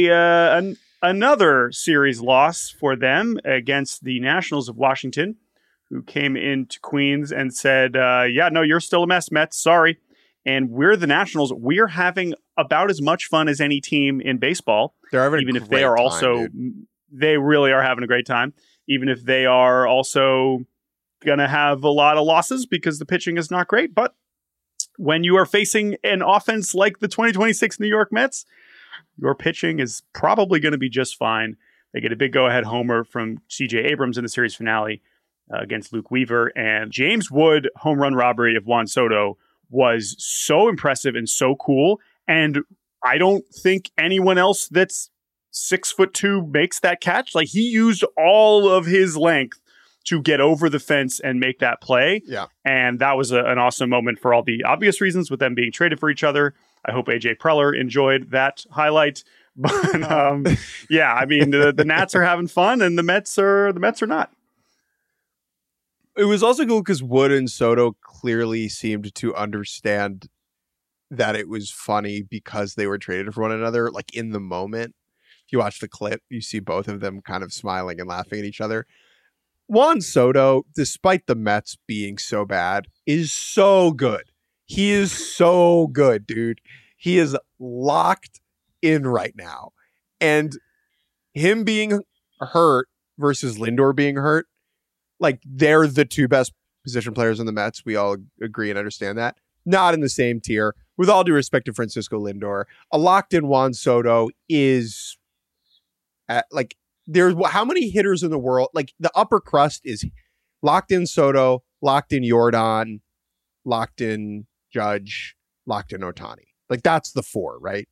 another series loss for them against the Nationals of Washington, who came into Queens and said, yeah, no, you're still a mess, Mets. Sorry. And we're the Nationals. We're having about as much fun as any team in baseball. They're having even a if they great are time, also, dude. they really are having a great time. Even if they are also going to have a lot of losses because the pitching is not great. But when you are facing an offense like the 2026 New York Mets, your pitching is probably going to be just fine. They get a big go-ahead homer from C.J. Abrams in the series finale against Luke Weaver. And James Wood home run robbery of Juan Soto was so impressive and so cool. And I don't think anyone else that's 6'2" makes that catch. Like, he used all of his length to get over the fence and make that play. Yeah. And that was an awesome moment for all the obvious reasons, with them being traded for each other. I hope AJ Preller enjoyed that highlight. But yeah, I mean, the Nats are having fun and the Mets are not. It was also cool because Wood and Soto clearly seemed to understand that it was funny because they were traded for one another, like in the moment. If you watch the clip, you see both of them kind of smiling and laughing at each other. Juan Soto, despite the Mets being so bad, is so good. He is so good, dude. He is locked in right now. And him being hurt versus Lindor being hurt, like, they're the two best position players in the Mets. We all agree and understand that. Not in the same tier. With all due respect to Francisco Lindor, a locked-in Juan Soto is like, there's how many hitters in the world? Like, the upper crust is locked in Soto, locked in Yordan, locked in Judge, locked in Ohtani. Like, that's the four, right?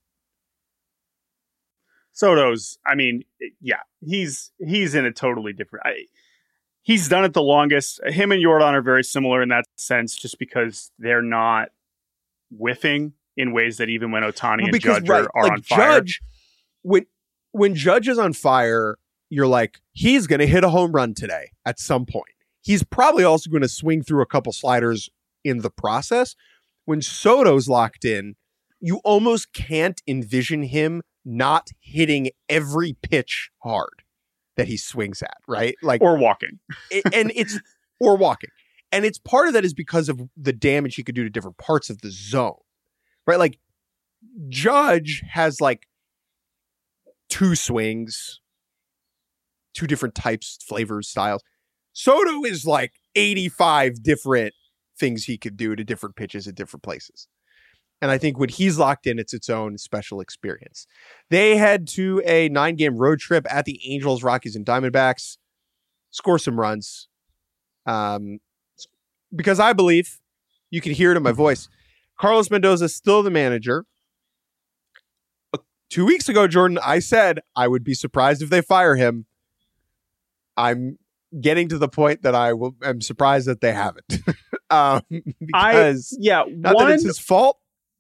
Soto's, I mean, yeah, he's in a totally different. He's done it the longest. Him and Yordan are very similar in that sense, just because they're not whiffing in ways that even when Ohtani and Judge are like on fire. Judge, when Judge is on fire, you're like, he's going to hit a home run today at some point. He's probably also going to swing through a couple sliders in the process. When Soto's locked in, you almost can't envision him not hitting every pitch hard that he swings at, right? Like, or walking. Or walking. And it's part of that is because of the damage he could do to different parts of the zone, right? Like, Judge has like two swings, two different types, flavors, styles. Soto is like 85 different things he could do to different pitches at different places. And I think when he's locked in, it's its own special experience. They head to a 9-game road trip at the Angels, Rockies, and Diamondbacks. Score some runs. Because I believe, you can hear it in my voice, Carlos Mendoza is still the manager. 2 weeks ago, Jordan, I said I would be surprised if they fire him. I'm getting to the point that I'm surprised that they haven't. Because not that it's his fault.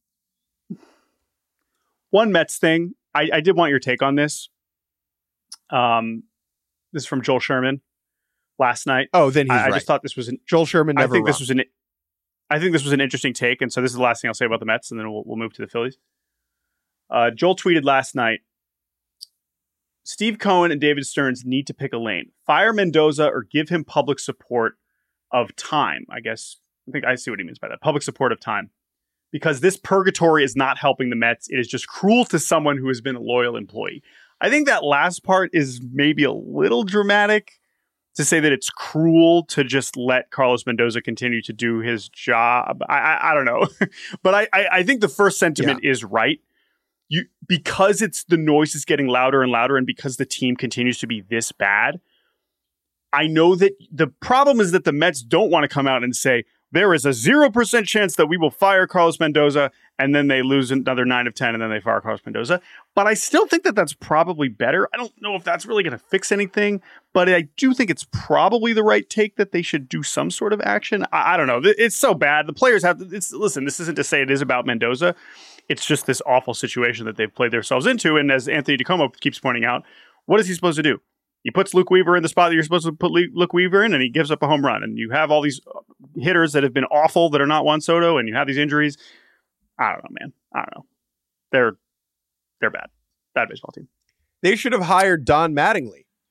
One Mets thing, I did want your take on this. This is from Joel Sherman last night. Oh, then he's right. I just thought this was Joel Sherman never wrong. I think this was an interesting take, and so this is the last thing I'll say about the Mets, and then we'll move to the Phillies. Joel tweeted last night, Steve Cohen and David Stearns need to pick a lane. Fire Mendoza or give him public support of time. I think I see what he means by that. Public support of time. Because this purgatory is not helping the Mets. It is just cruel to someone who has been a loyal employee. I think that last part is maybe a little dramatic to say that it's cruel to just let Carlos Mendoza continue to do his job. I don't know. But I think the first sentiment is right. Because the noise is getting louder and louder, and because the team continues to be this bad, I know that the problem is that the Mets don't want to come out and say, there is a 0% chance that we will fire Carlos Mendoza, and then they lose another 9 of 10, and then they fire Carlos Mendoza. But I still think that that's probably better. I don't know if that's really going to fix anything, but I do think it's probably the right take that they should do some sort of action. I don't know. It's so bad. The players have to... Listen, this isn't to say it is about Mendoza. It's just this awful situation that they've played themselves into. And as Anthony DiComo keeps pointing out, what is he supposed to do? He puts Luke Weaver in the spot that you're supposed to put Luke Weaver in, and he gives up a home run. And you have all these hitters that have been awful that are not Juan Soto, and you have these injuries. I don't know, man. I don't know. They're bad. Bad baseball team. They should have hired Don Mattingly.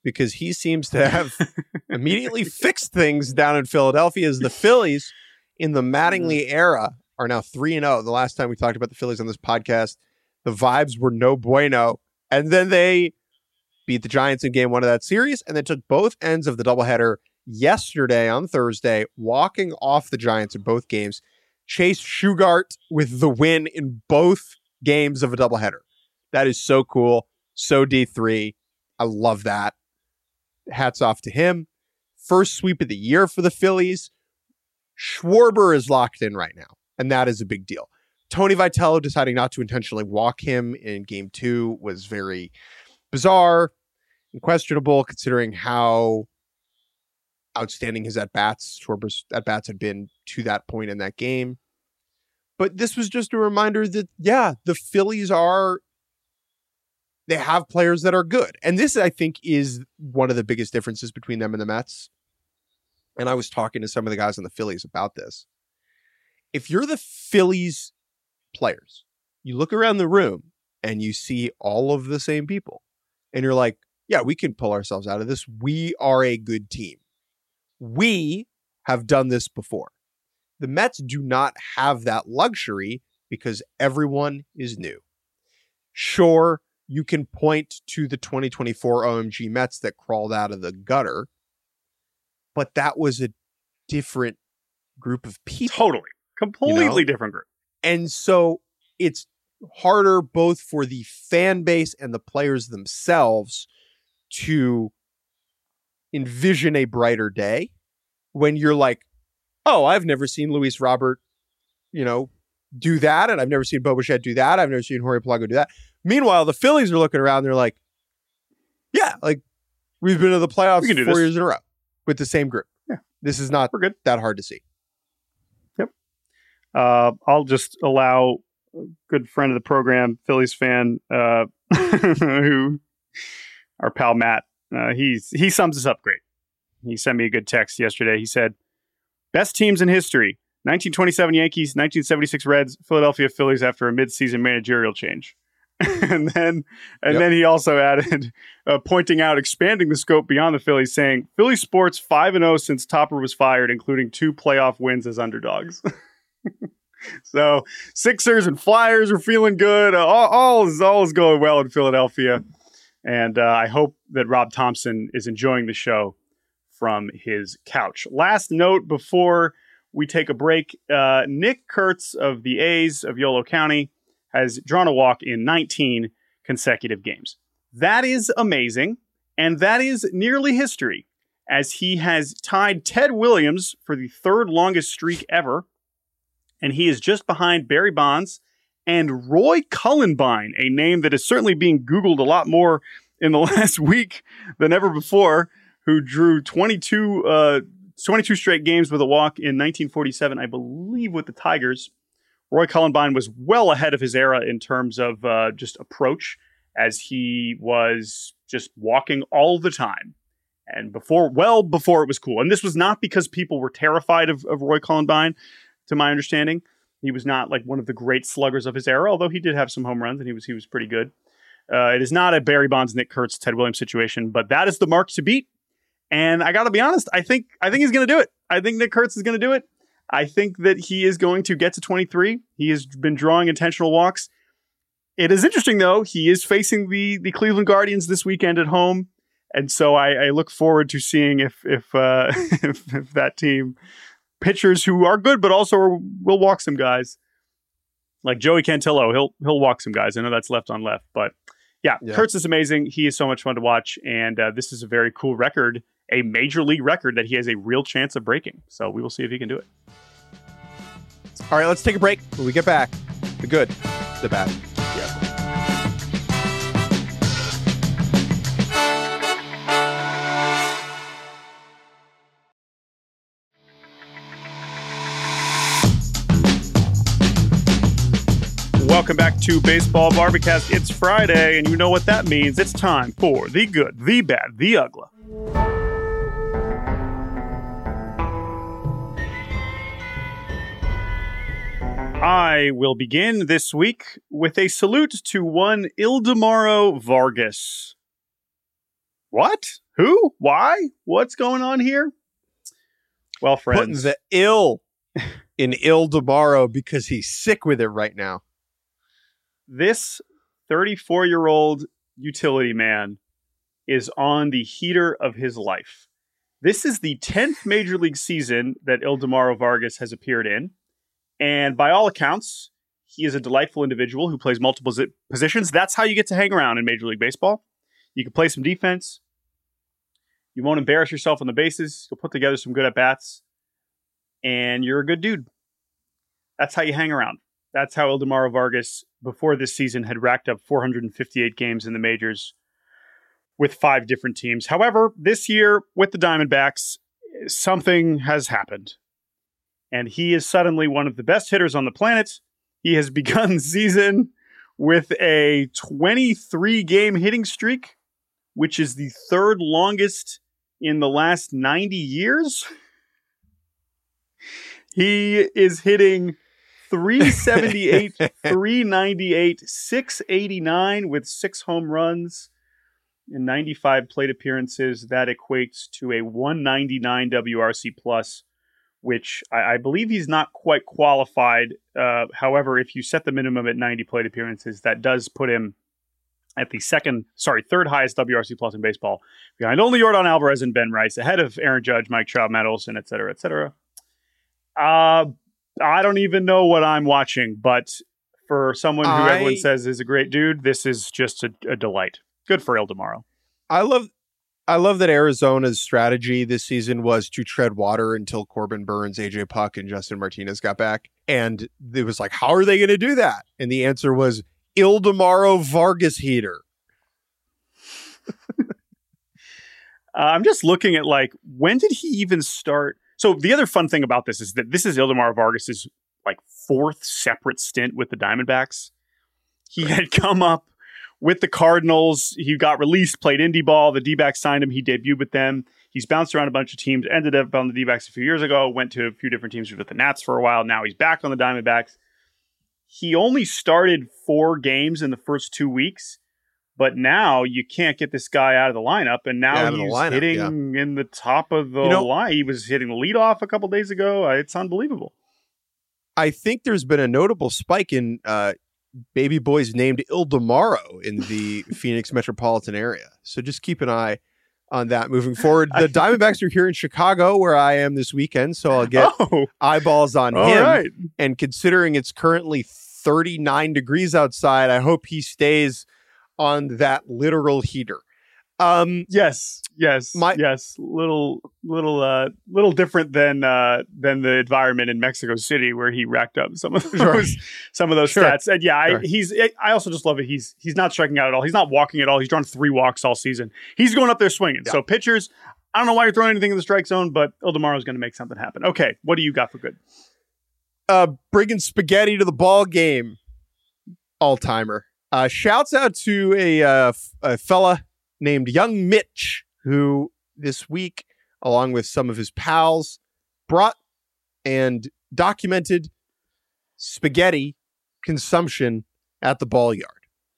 because he seems to have immediately fixed things down in Philadelphia as the Phillies in the Mattingly era are now 3-0. The last time we talked about the Phillies on this podcast, the vibes were no bueno. And then they beat the Giants in game one of that series and then took both ends of the doubleheader yesterday on Thursday, walking off the Giants in both games. Chase Shugart with the win in both games of a doubleheader. That is so cool. So D3. I love that. Hats off to him. First sweep of the year for the Phillies. Schwarber is locked in right now, and that is a big deal. Tony Vitello deciding not to intentionally walk him in game two was very bizarre and questionable considering how outstanding his at-bats, Schwarber's at-bats had been to that point in that game. But this was just a reminder that, yeah, the Phillies they have players that are good. And this, I think, is one of the biggest differences between them and the Mets. And I was talking to some of the guys on the Phillies about this. If you're the Phillies players, you look around the room and you see all of the same people. And you're like, yeah, we can pull ourselves out of this. We are a good team. We have done this before. The Mets do not have that luxury because everyone is new. Sure, you can point to the 2024 OMG Mets that crawled out of the gutter, but that was a different group of people. Totally. Completely different group. And so it's harder both for the fan base and the players themselves to envision a brighter day when you're like, oh, I've never seen Luis Robert, do that. And I've never seen Bo Bichette do that. I've never seen Jorge Polanco do that. Meanwhile, the Phillies are looking around. They're like, yeah, like we've been to the playoffs 4 years in a row with the same group. Yeah. This is not that hard to see. Yep. I'll just allow a good friend of the program, Phillies fan, who our pal Matt, he sums this up great. He sent me a good text yesterday. He said, best teams in history, 1927 Yankees, 1976 Reds, Philadelphia Phillies after a midseason managerial change. and then he also added, pointing out, expanding the scope beyond the Phillies, saying, Philly sports 5-0 since Topper was fired, including 2 playoff wins as underdogs. So Sixers and Flyers are feeling good. All is going well in Philadelphia. And I hope that Rob Thompson is enjoying the show from his couch. Last note before we take a break, Nick Kurtz of the A's of Yolo County has drawn a walk in 19 consecutive games. That is amazing, and that is nearly history, as he has tied Ted Williams for the 3rd longest streak ever, and he is just behind Barry Bonds and Roy Cullenbine, a name that is certainly being Googled a lot more in the last week than ever before, who drew 22 straight games with a walk in 1947, I believe, with the Tigers. Roy Cullenbine was well ahead of his era in terms of just approach, as he was just walking all the time. And before it was cool. And this was not because people were terrified of Roy Cullenbine, to my understanding. He was not like one of the great sluggers of his era, although he did have some home runs and he was pretty good. It is not a Barry Bonds, Nick Kurtz, Ted Williams situation, but that is the mark to beat. And I got to be honest, I think he's going to do it. I think Nick Kurtz is going to do it. I think that he is going to get to 23. He has been drawing intentional walks. It is interesting, though. He is facing the Cleveland Guardians this weekend at home. And so I look forward to seeing if that team, pitchers who are good, but also will walk some guys. Like Joey Cantillo, he'll walk some guys. I know that's left on left. But yeah, Kurtz is amazing. He is so much fun to watch. And this is a very cool record, a major league record that he has a real chance of breaking. So we will see if he can do it. All right, let's take a break. When we get back, the good, the bad. Welcome back to Baseball Barbacast. It's Friday, and you know what that means. It's time for the good, the bad, the ugly. I will begin this week with a salute to one Ildemaro Vargas. What? Who? Why? What's going on here? Well, friends. Putting the ill in Ildemaro because he's sick with it right now. This 34-year-old utility man is on the heater of his life. This is the 10th Major League season that Ildemaro Vargas has appeared in. And by all accounts, he is a delightful individual who plays multiple positions. That's how you get to hang around in Major League Baseball. You can play some defense. You won't embarrass yourself on the bases. You'll put together some good at-bats. And you're a good dude. That's how you hang around. That's how Ildemaro Vargas, before this season, had racked up 458 games in the majors with 5 different teams. However, this year with the Diamondbacks, something has happened. And he is suddenly one of the best hitters on the planet. He has begun the season with a 23-game hitting streak, which is the 3rd longest in the last 90 years. He is hitting 378, 398, 689 with 6 home runs and 95 plate appearances. That equates to a 199 WRC plus, which I believe he's not quite qualified. However, if you set the minimum at 90 plate appearances, that does put him at the 3rd highest WRC plus in baseball, behind only Yordan Alvarez and Ben Rice, ahead of Aaron Judge, Mike Trout, Matt Olson, et cetera, et cetera. I don't even know what I'm watching, but for someone who everyone says is a great dude, this is just a delight. Good for Ildemaro. I love that Arizona's strategy this season was to tread water until Corbin Burns, AJ Puck, and Justin Martinez got back. And it was like, how are they going to do that? And the answer was Ildemaro Vargas heater. I'm just looking at when did he even start? So the other fun thing about this is that this is Ildemaro Vargas's 4th separate stint with the Diamondbacks. He had come up with the Cardinals. He got released, played indie ball. The D-backs signed him. He debuted with them. He's bounced around a bunch of teams, ended up on the D-backs a few years ago, went to a few different teams with the Nats for a while. Now he's back on the Diamondbacks. He only started 4 games in the first 2 weeks, but now you can't get this guy out of the lineup, and now he's hitting in the top of the line. He was hitting the leadoff a couple days ago. It's unbelievable. I think there's been a notable spike in baby boys named Ildemaro in the Phoenix metropolitan area. So just keep an eye on that moving forward. The Diamondbacks are here in Chicago, where I am this weekend, so I'll get eyeballs on him. Right. And considering it's currently 39 degrees outside, I hope he stays on that literal heater. Yes. Little different than the environment in Mexico City, where he racked up some of those stats. And I also just love it. He's not striking out at all. He's not walking at all. He's drawn 3 walks all season. He's going up there swinging. Yeah. So pitchers, I don't know why you're throwing anything in the strike zone, but Ildemaro is going to make something happen. Okay, what do you got for good? Bringing spaghetti to the ball game. All-timer. Shouts out to a fella named Young Mitch, who this week, along with some of his pals, brought and documented spaghetti consumption at the ball yard.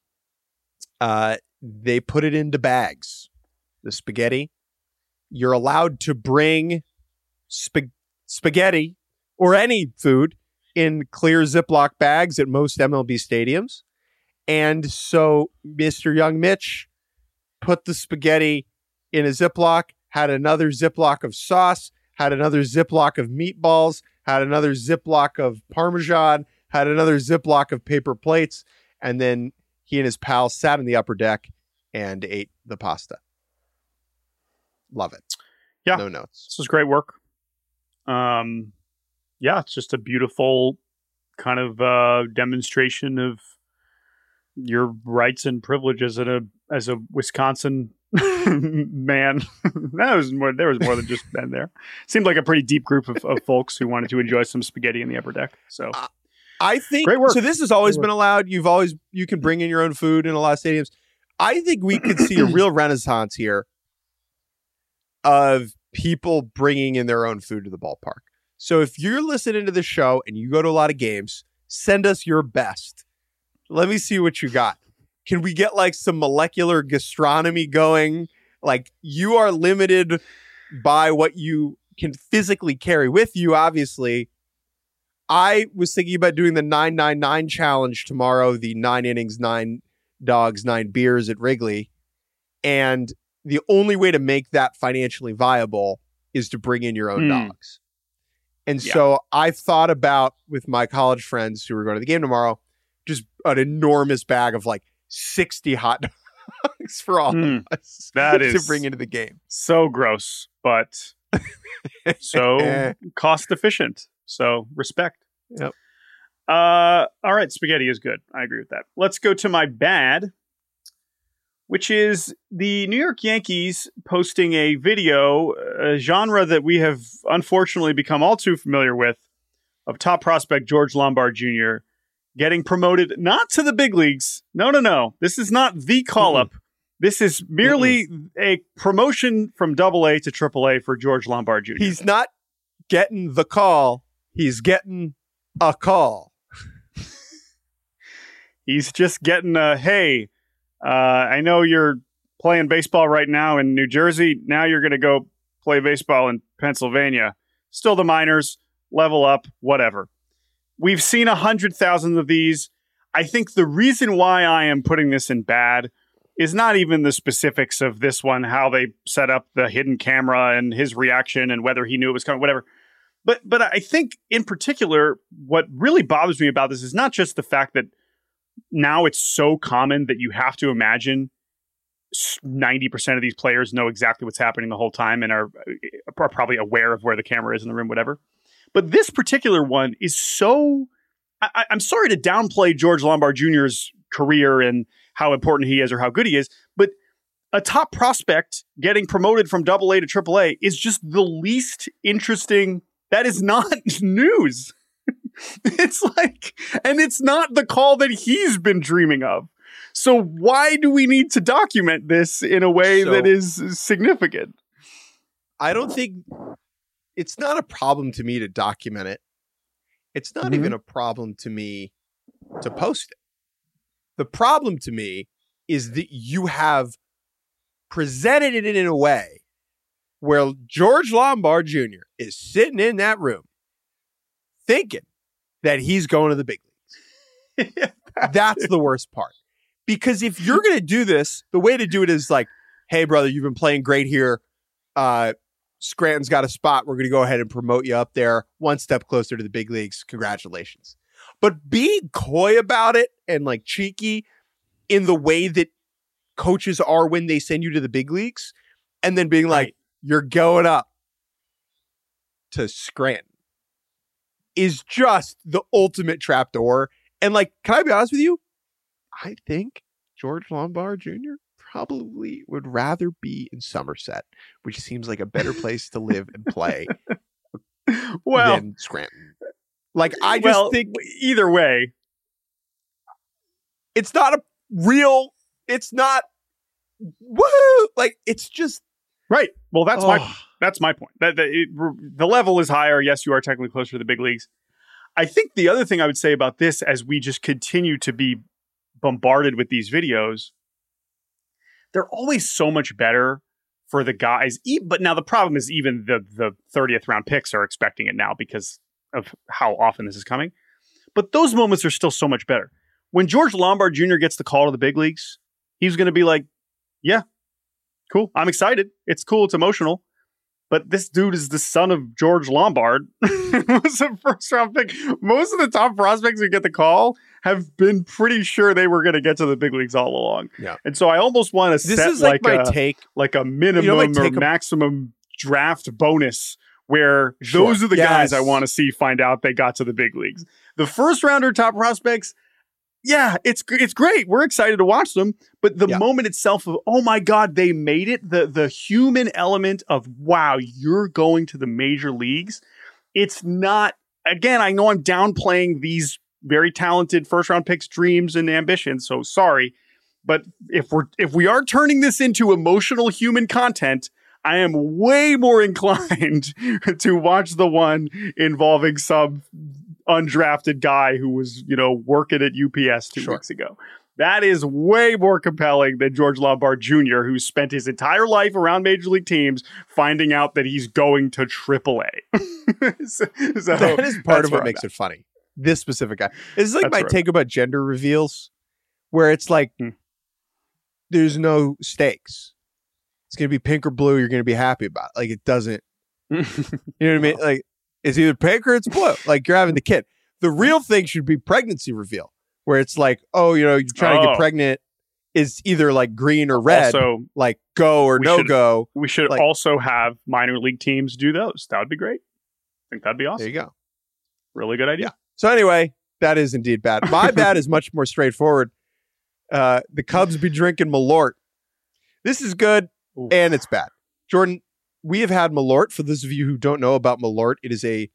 They put it into bags. The spaghetti. You're allowed to bring spaghetti or any food in clear Ziploc bags at most MLB stadiums. And so Mr. Young Mitch put the spaghetti in a Ziploc, had another Ziploc of sauce, had another Ziploc of meatballs, had another Ziploc of Parmesan, had another Ziploc of paper plates, and then he and his pals sat in the upper deck and ate the pasta. Love it. Yeah. No notes. This was great work. It's just a beautiful kind of demonstration of your rights and privileges as a Wisconsin man. There was more than just Ben there. Seemed like a pretty deep group of folks who wanted to enjoy some spaghetti in the upper deck. So I think great work. So this has always been allowed. You can bring in your own food in a lot of stadiums. I think we could see a real renaissance here of people bringing in their own food to the ballpark. So if you're listening to the show and you go to a lot of games, send us your best. Let me see what you got. Can we get some molecular gastronomy going? Like, you are limited by what you can physically carry with you, obviously. I was thinking about doing the 999 challenge tomorrow, the 9 innings, 9 dogs, 9 beers at Wrigley. And the only way to make that financially viable is to bring in your own dogs. And so I thought about, with my college friends who are going to the game tomorrow, just an enormous bag of like 60 hot dogs for all of us to bring into the game. So gross, but so cost efficient. So respect. Yep. All right, spaghetti is good. I agree with that. Let's go to my bad, which is the New York Yankees posting a video, a genre that we have unfortunately become all too familiar with, of top prospect George Lombard Jr. getting promoted not to the big leagues. No. This is not the call-up. This is merely a promotion from AA to AAA for George Lombard Jr. He's not getting the call. He's getting a call. He's just getting a, hey, I know you're playing baseball right now in New Jersey. Now you're going to go play baseball in Pennsylvania. Still the minors, level up, whatever. We've seen 100,000 of these. I think the reason why I am putting this in bad is not even the specifics of this one, how they set up the hidden camera and his reaction and whether he knew it was coming, whatever. But I think in particular, what really bothers me about this is not just the fact that now it's so common that you have to imagine 90% of these players know exactly what's happening the whole time and are probably aware of where the camera is in the room, whatever. But this particular one is so... I'm sorry to downplay George Lombard Jr.'s career and how important he is or how good he is, but a top prospect getting promoted from AA to AAA is just the least interesting. That is not news. It's like, and it's not the call that he's been dreaming of. So why do we need to document this in a way that is significant? I don't think it's not a problem to me to document it. It's not even a problem to me to post it. The problem to me is that you have presented it in a way where George Lombard Jr. is sitting in that room thinking that he's going to the big leagues. That's the worst part. Because if you're going to do this, the way to do it is like, hey, brother, you've been playing great here. Scranton's got a spot. We're going to go ahead and promote you up there one step closer to the big leagues. Congratulations. But being coy about it and like cheeky in the way that coaches are when they send you to the big leagues, and then being like, you're going up to Scranton, is just the ultimate trapdoor. And like, can I be honest with you? I think George Lombard Jr. probably would rather be in Somerset, which seems like a better place to live and play than Scranton. Like, I just think either way, it's not a real, it's not woohoo. Like, it's just right. Well, that's my point. The level is higher. Yes, you are technically closer to the big leagues. I think the other thing I would say about this, as we just continue to be bombarded with these videos, they're always so much better for the guys. But now the problem is even the 30th round picks are expecting it now because of how often this is coming. But those moments are still so much better. When George Lombard Jr. gets the call to the big leagues, he's going to be like, yeah, cool. I'm excited. It's cool. It's emotional. But this dude is the son of George Lombard. Was a first round pick. Most of the top prospects who get the call have been pretty sure they were going to get to the big leagues all along. Yeah. And so I almost want to set like a minimum or maximum draft bonus where those are the guys I want to see find out they got to the big leagues. The first rounder top prospects, yeah, it's great. We're excited to watch them. But the moment itself of, oh my God, they made it. The human element of, wow, you're going to the major leagues. It's not, again, I know I'm downplaying these very talented first round picks' dreams and ambitions. So sorry. But if we are turning this into emotional human content, I am way more inclined to watch the one involving some undrafted guy who was, working at UPS 2 weeks ago. That is way more compelling than George Lombard Jr., who spent his entire life around major league teams finding out that he's going to AAA. so that is part of what makes it funny. This specific guy. It's like my take about gender reveals, where it's like, there's no stakes. It's going to be pink or blue. You're going to be happy about it. Like, it doesn't, you know what I mean? Like, it's either pink or it's blue. Like, you're having the kid. The real thing should be pregnancy reveal, where it's like, oh, you know, you're trying to get pregnant is either like green or red, also, like go or no go. We should also have minor league teams do those. That would be great. I think that'd be awesome. There you go. Really good idea. Yeah. So anyway, that is indeed bad. My bad is much more straightforward. The Cubs be drinking Malort. This is good. Ooh. And it's bad. Jordan, we have had Malort. For those of you who don't know about Malort, it is a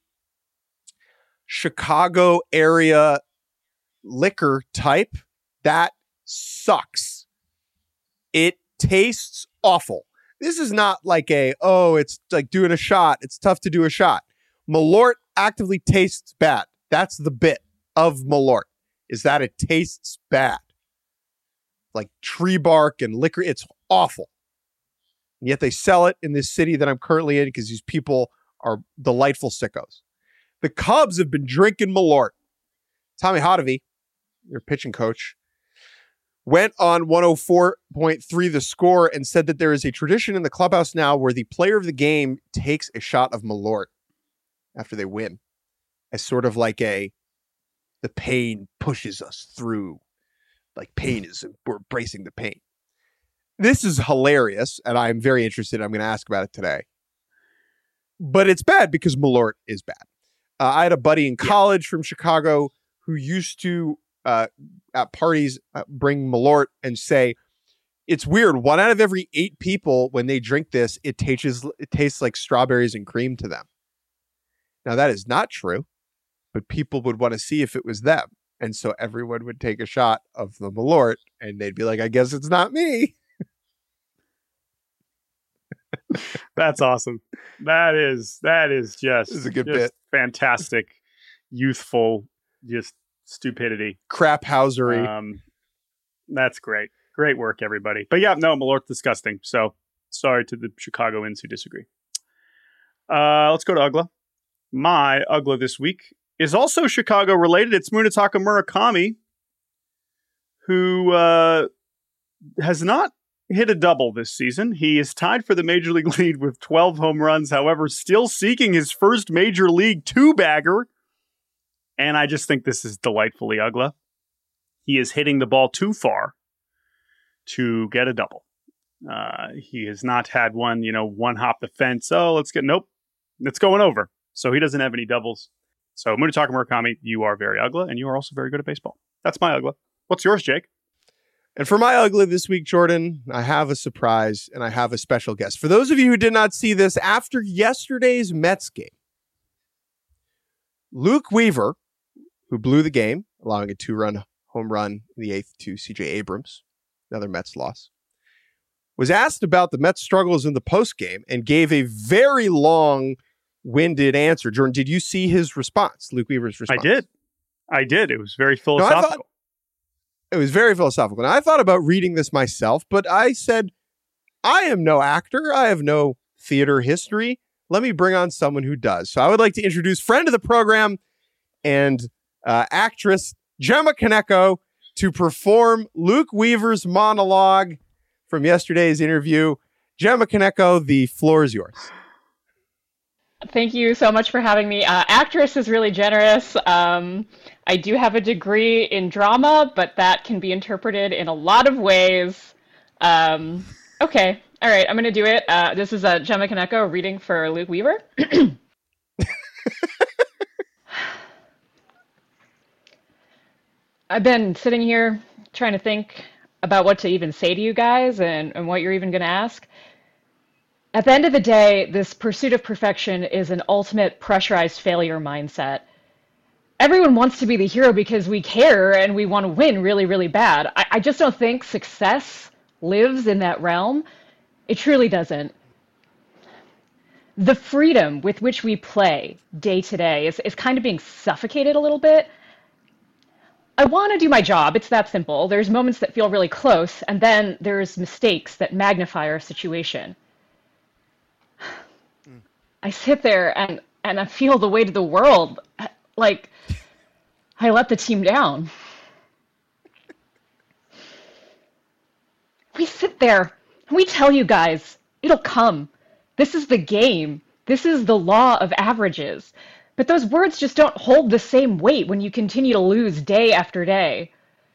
Chicago area liquor type that sucks. It tastes awful. This is not like it's like doing a shot. It's tough to do a shot. Malort actively tastes bad. That's the bit of Malort, is that it tastes bad. Like tree bark and liquor. It's awful. And yet they sell it in this city that I'm currently in because these people are delightful sickos. The Cubs have been drinking Malort. Tommy Hotovy, your pitching coach, went on 104.3 The Score and said that there is a tradition in the clubhouse now where the player of the game takes a shot of Malort after they win, as sort of like the pain pushes us through. Like pain is, we're embracing the pain. This is hilarious, and I'm very interested. I'm going to ask about it today. But it's bad because Malort is bad. I had a buddy in college from Chicago who used to, at parties, bring Malort and say, it's weird. 1 out of every 8 people, when they drink this, it tastes like strawberries and cream to them. Now, that is not true, but people would want to see if it was them. And so everyone would take a shot of the Malort, and they'd be like, I guess it's not me. That's awesome. That is just, this is a good bit. Fantastic, youthful, just stupidity. Craphousery. That's great. Great work, everybody. But yeah, no, Malort's disgusting. So sorry to the Chicagoans who disagree. Let's go to Ugla. My Ugla this week is also Chicago related. It's Munetaka Murakami, who has not hit a double this season. He is tied for the major league lead with 12 home runs, however, still seeking his first major league 2-bagger. And I just think this is delightfully Ugla. He is hitting the ball too far to get a double. He has not had one hop the fence. Oh, nope, it's going over. So he doesn't have any doubles. So Munetaka Murakami, you are very Ugla, and you are also very good at baseball. That's my Ugla. What's yours, Jake? And for my Ugly this week, Jordan, I have a surprise and I have a special guest. For those of you who did not see this, after yesterday's Mets game, Luke Weaver, who blew the game, allowing a 2-run home run in the 8th to CJ Abrams, another Mets loss, was asked about the Mets' struggles in the postgame and gave a very long-winded answer. Jordan, did you see his response, Luke Weaver's response? I did. It was very philosophical. It was very philosophical. And I thought about reading this myself, but I said, I am no actor. I have no theater history. Let me bring on someone who does. So I would like to introduce friend of the program and actress Gemma Kaneko to perform Luke Weaver's monologue from yesterday's interview. Gemma Kaneko, the floor is yours. Thank you so much for having me. Actress is really generous. I do have a degree in drama, but that can be interpreted in a lot of ways. Okay. All right. I'm going to do it. This is Gemma Kaneko reading for Luke Weaver. I've been sitting here trying to think about what to even say to you guys and what you're even going to ask. At the end of the day, this pursuit of perfection is an ultimate pressurized failure mindset. Everyone wants to be the hero because we care and we want to win really, really bad. I just don't think success lives in that realm. It truly doesn't. The freedom with which we play day to day is kind of being suffocated a little bit. I want to do my job. It's that simple. There's moments that feel really close, and then there's mistakes that magnify our situation. I sit there and I feel the weight of the world. Like, I let the team down. We sit there and we tell you guys, it'll come. This is the game. This is the law of averages. But those words just don't hold the same weight when you continue to lose day after day.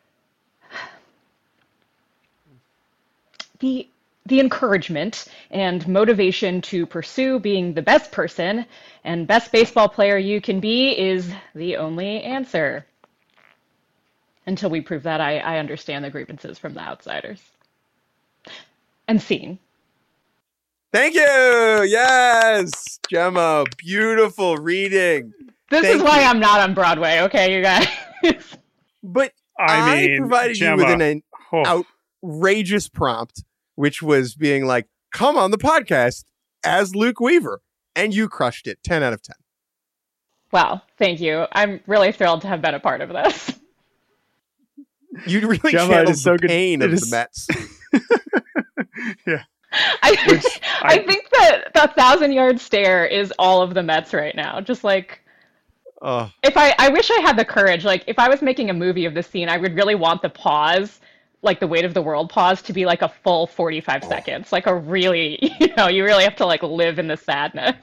The encouragement and motivation to pursue being the best person and best baseball player you can be is the only answer. Until we prove that, I understand the grievances from the outsiders. And scene. Thank you. Yes, Gemma. Beautiful reading. This is why I'm not on Broadway, okay, you guys? But I provided Gemma, you with an outrageous prompt, which was being like, come on the podcast as Luke Weaver. And you crushed it. 10 out of 10. Wow, thank you. I'm really thrilled to have been a part of this. You really Gemma, channeled so the pain of the Mets. Yeah. I think that the 1,000-yard stare is all of the Mets right now. Just like, if I wish I had the courage. Like, if I was making a movie of this scene, I would really want the pause, like the weight of the world pause, to be like a full 45 seconds. Like a really, you really have to like live in the sadness.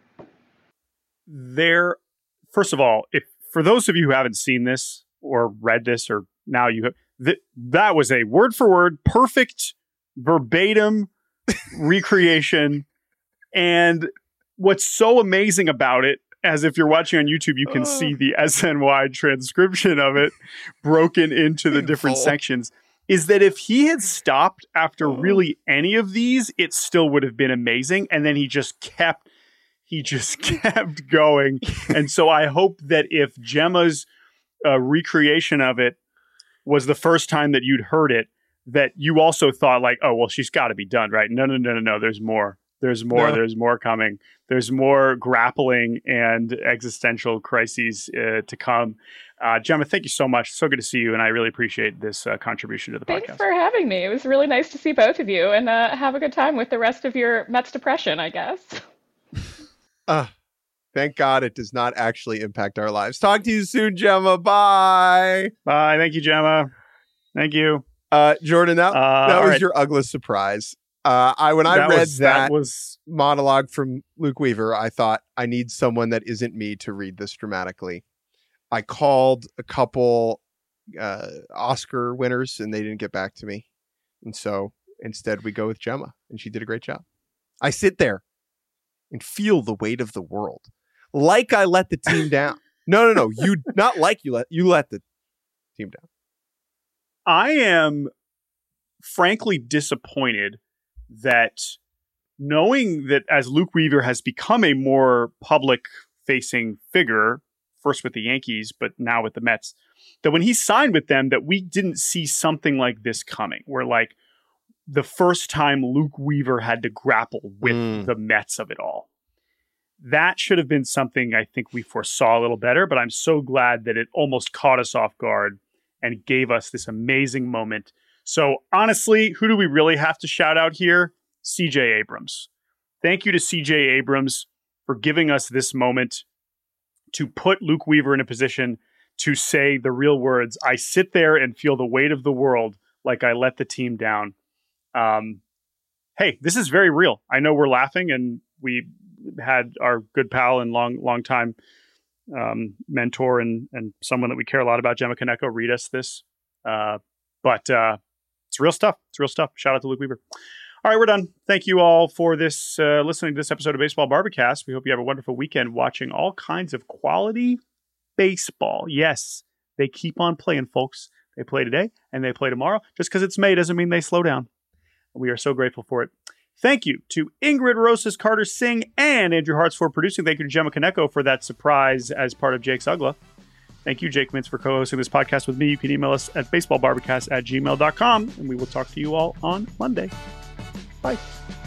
First of all, if for those of you who haven't seen this or read this, or now you have, that was a word for word, perfect, verbatim recreation. And what's so amazing about it, as if you're watching on YouTube, you can see the SNY transcription of it broken into the different sections, is that if he had stopped after really any of these, it still would have been amazing. And then he just kept going. And so I hope that if Gemma's recreation of it was the first time that you'd heard it, that you also thought like, oh, well, she's got to be done, right? No. There's more. There's more. No. There's more coming. There's more grappling and existential crises to come. Gemma, thank you so much. So good to see you. And I really appreciate this contribution to the podcast. Thanks for having me. It was really nice to see both of you, and have a good time with the rest of your Mets depression, I guess. Thank God it does not actually impact our lives. Talk to you soon, Gemma. Bye. Bye. Thank you, Gemma. Thank you. Jordan, that was right. Your ugliest surprise. When I read that monologue from Luke Weaver, I thought, I need someone that isn't me to read this dramatically. I called a couple Oscar winners and they didn't get back to me. And so instead we go with Gemma, and she did a great job. I sit there and feel the weight of the world. Like I let the team down. No. You not like you let the team down. I am frankly disappointed that, knowing that as Luke Weaver has become a more public-facing figure, first with the Yankees, but now with the Mets, that when he signed with them, that we didn't see something like this coming, where like the first time Luke Weaver had to grapple with the Mets of it all. That should have been something I think we foresaw a little better, but I'm so glad that it almost caught us off guard and gave us this amazing moment. So honestly, who do we really have to shout out here? C.J. Abrams. Thank you to C.J. Abrams for giving us this moment to put Luke Weaver in a position to say the real words, I sit there and feel the weight of the world like I let the team down. Hey, this is very real. I know we're laughing, and we had our good pal and long time mentor and someone that we care a lot about, Gemma Kaneko, read us this. But it's real stuff. It's real stuff. Shout out to Luke Weaver. All right, we're done. Thank you all for this listening to this episode of Baseball Barbacast. We hope you have a wonderful weekend watching all kinds of quality baseball. Yes, they keep on playing, folks. They play today and they play tomorrow. Just because it's May doesn't mean they slow down. We are so grateful for it. Thank you to Ingrid Rosas, Carter Singh, and Andrew Hartz for producing. Thank you to Gemma Kaneko for that surprise as part of Jake's Ugla. Thank you, Jake Mintz, for co-hosting this podcast with me. You can email us at baseballbarbacast@gmail.com, and we will talk to you all on Monday. Bye.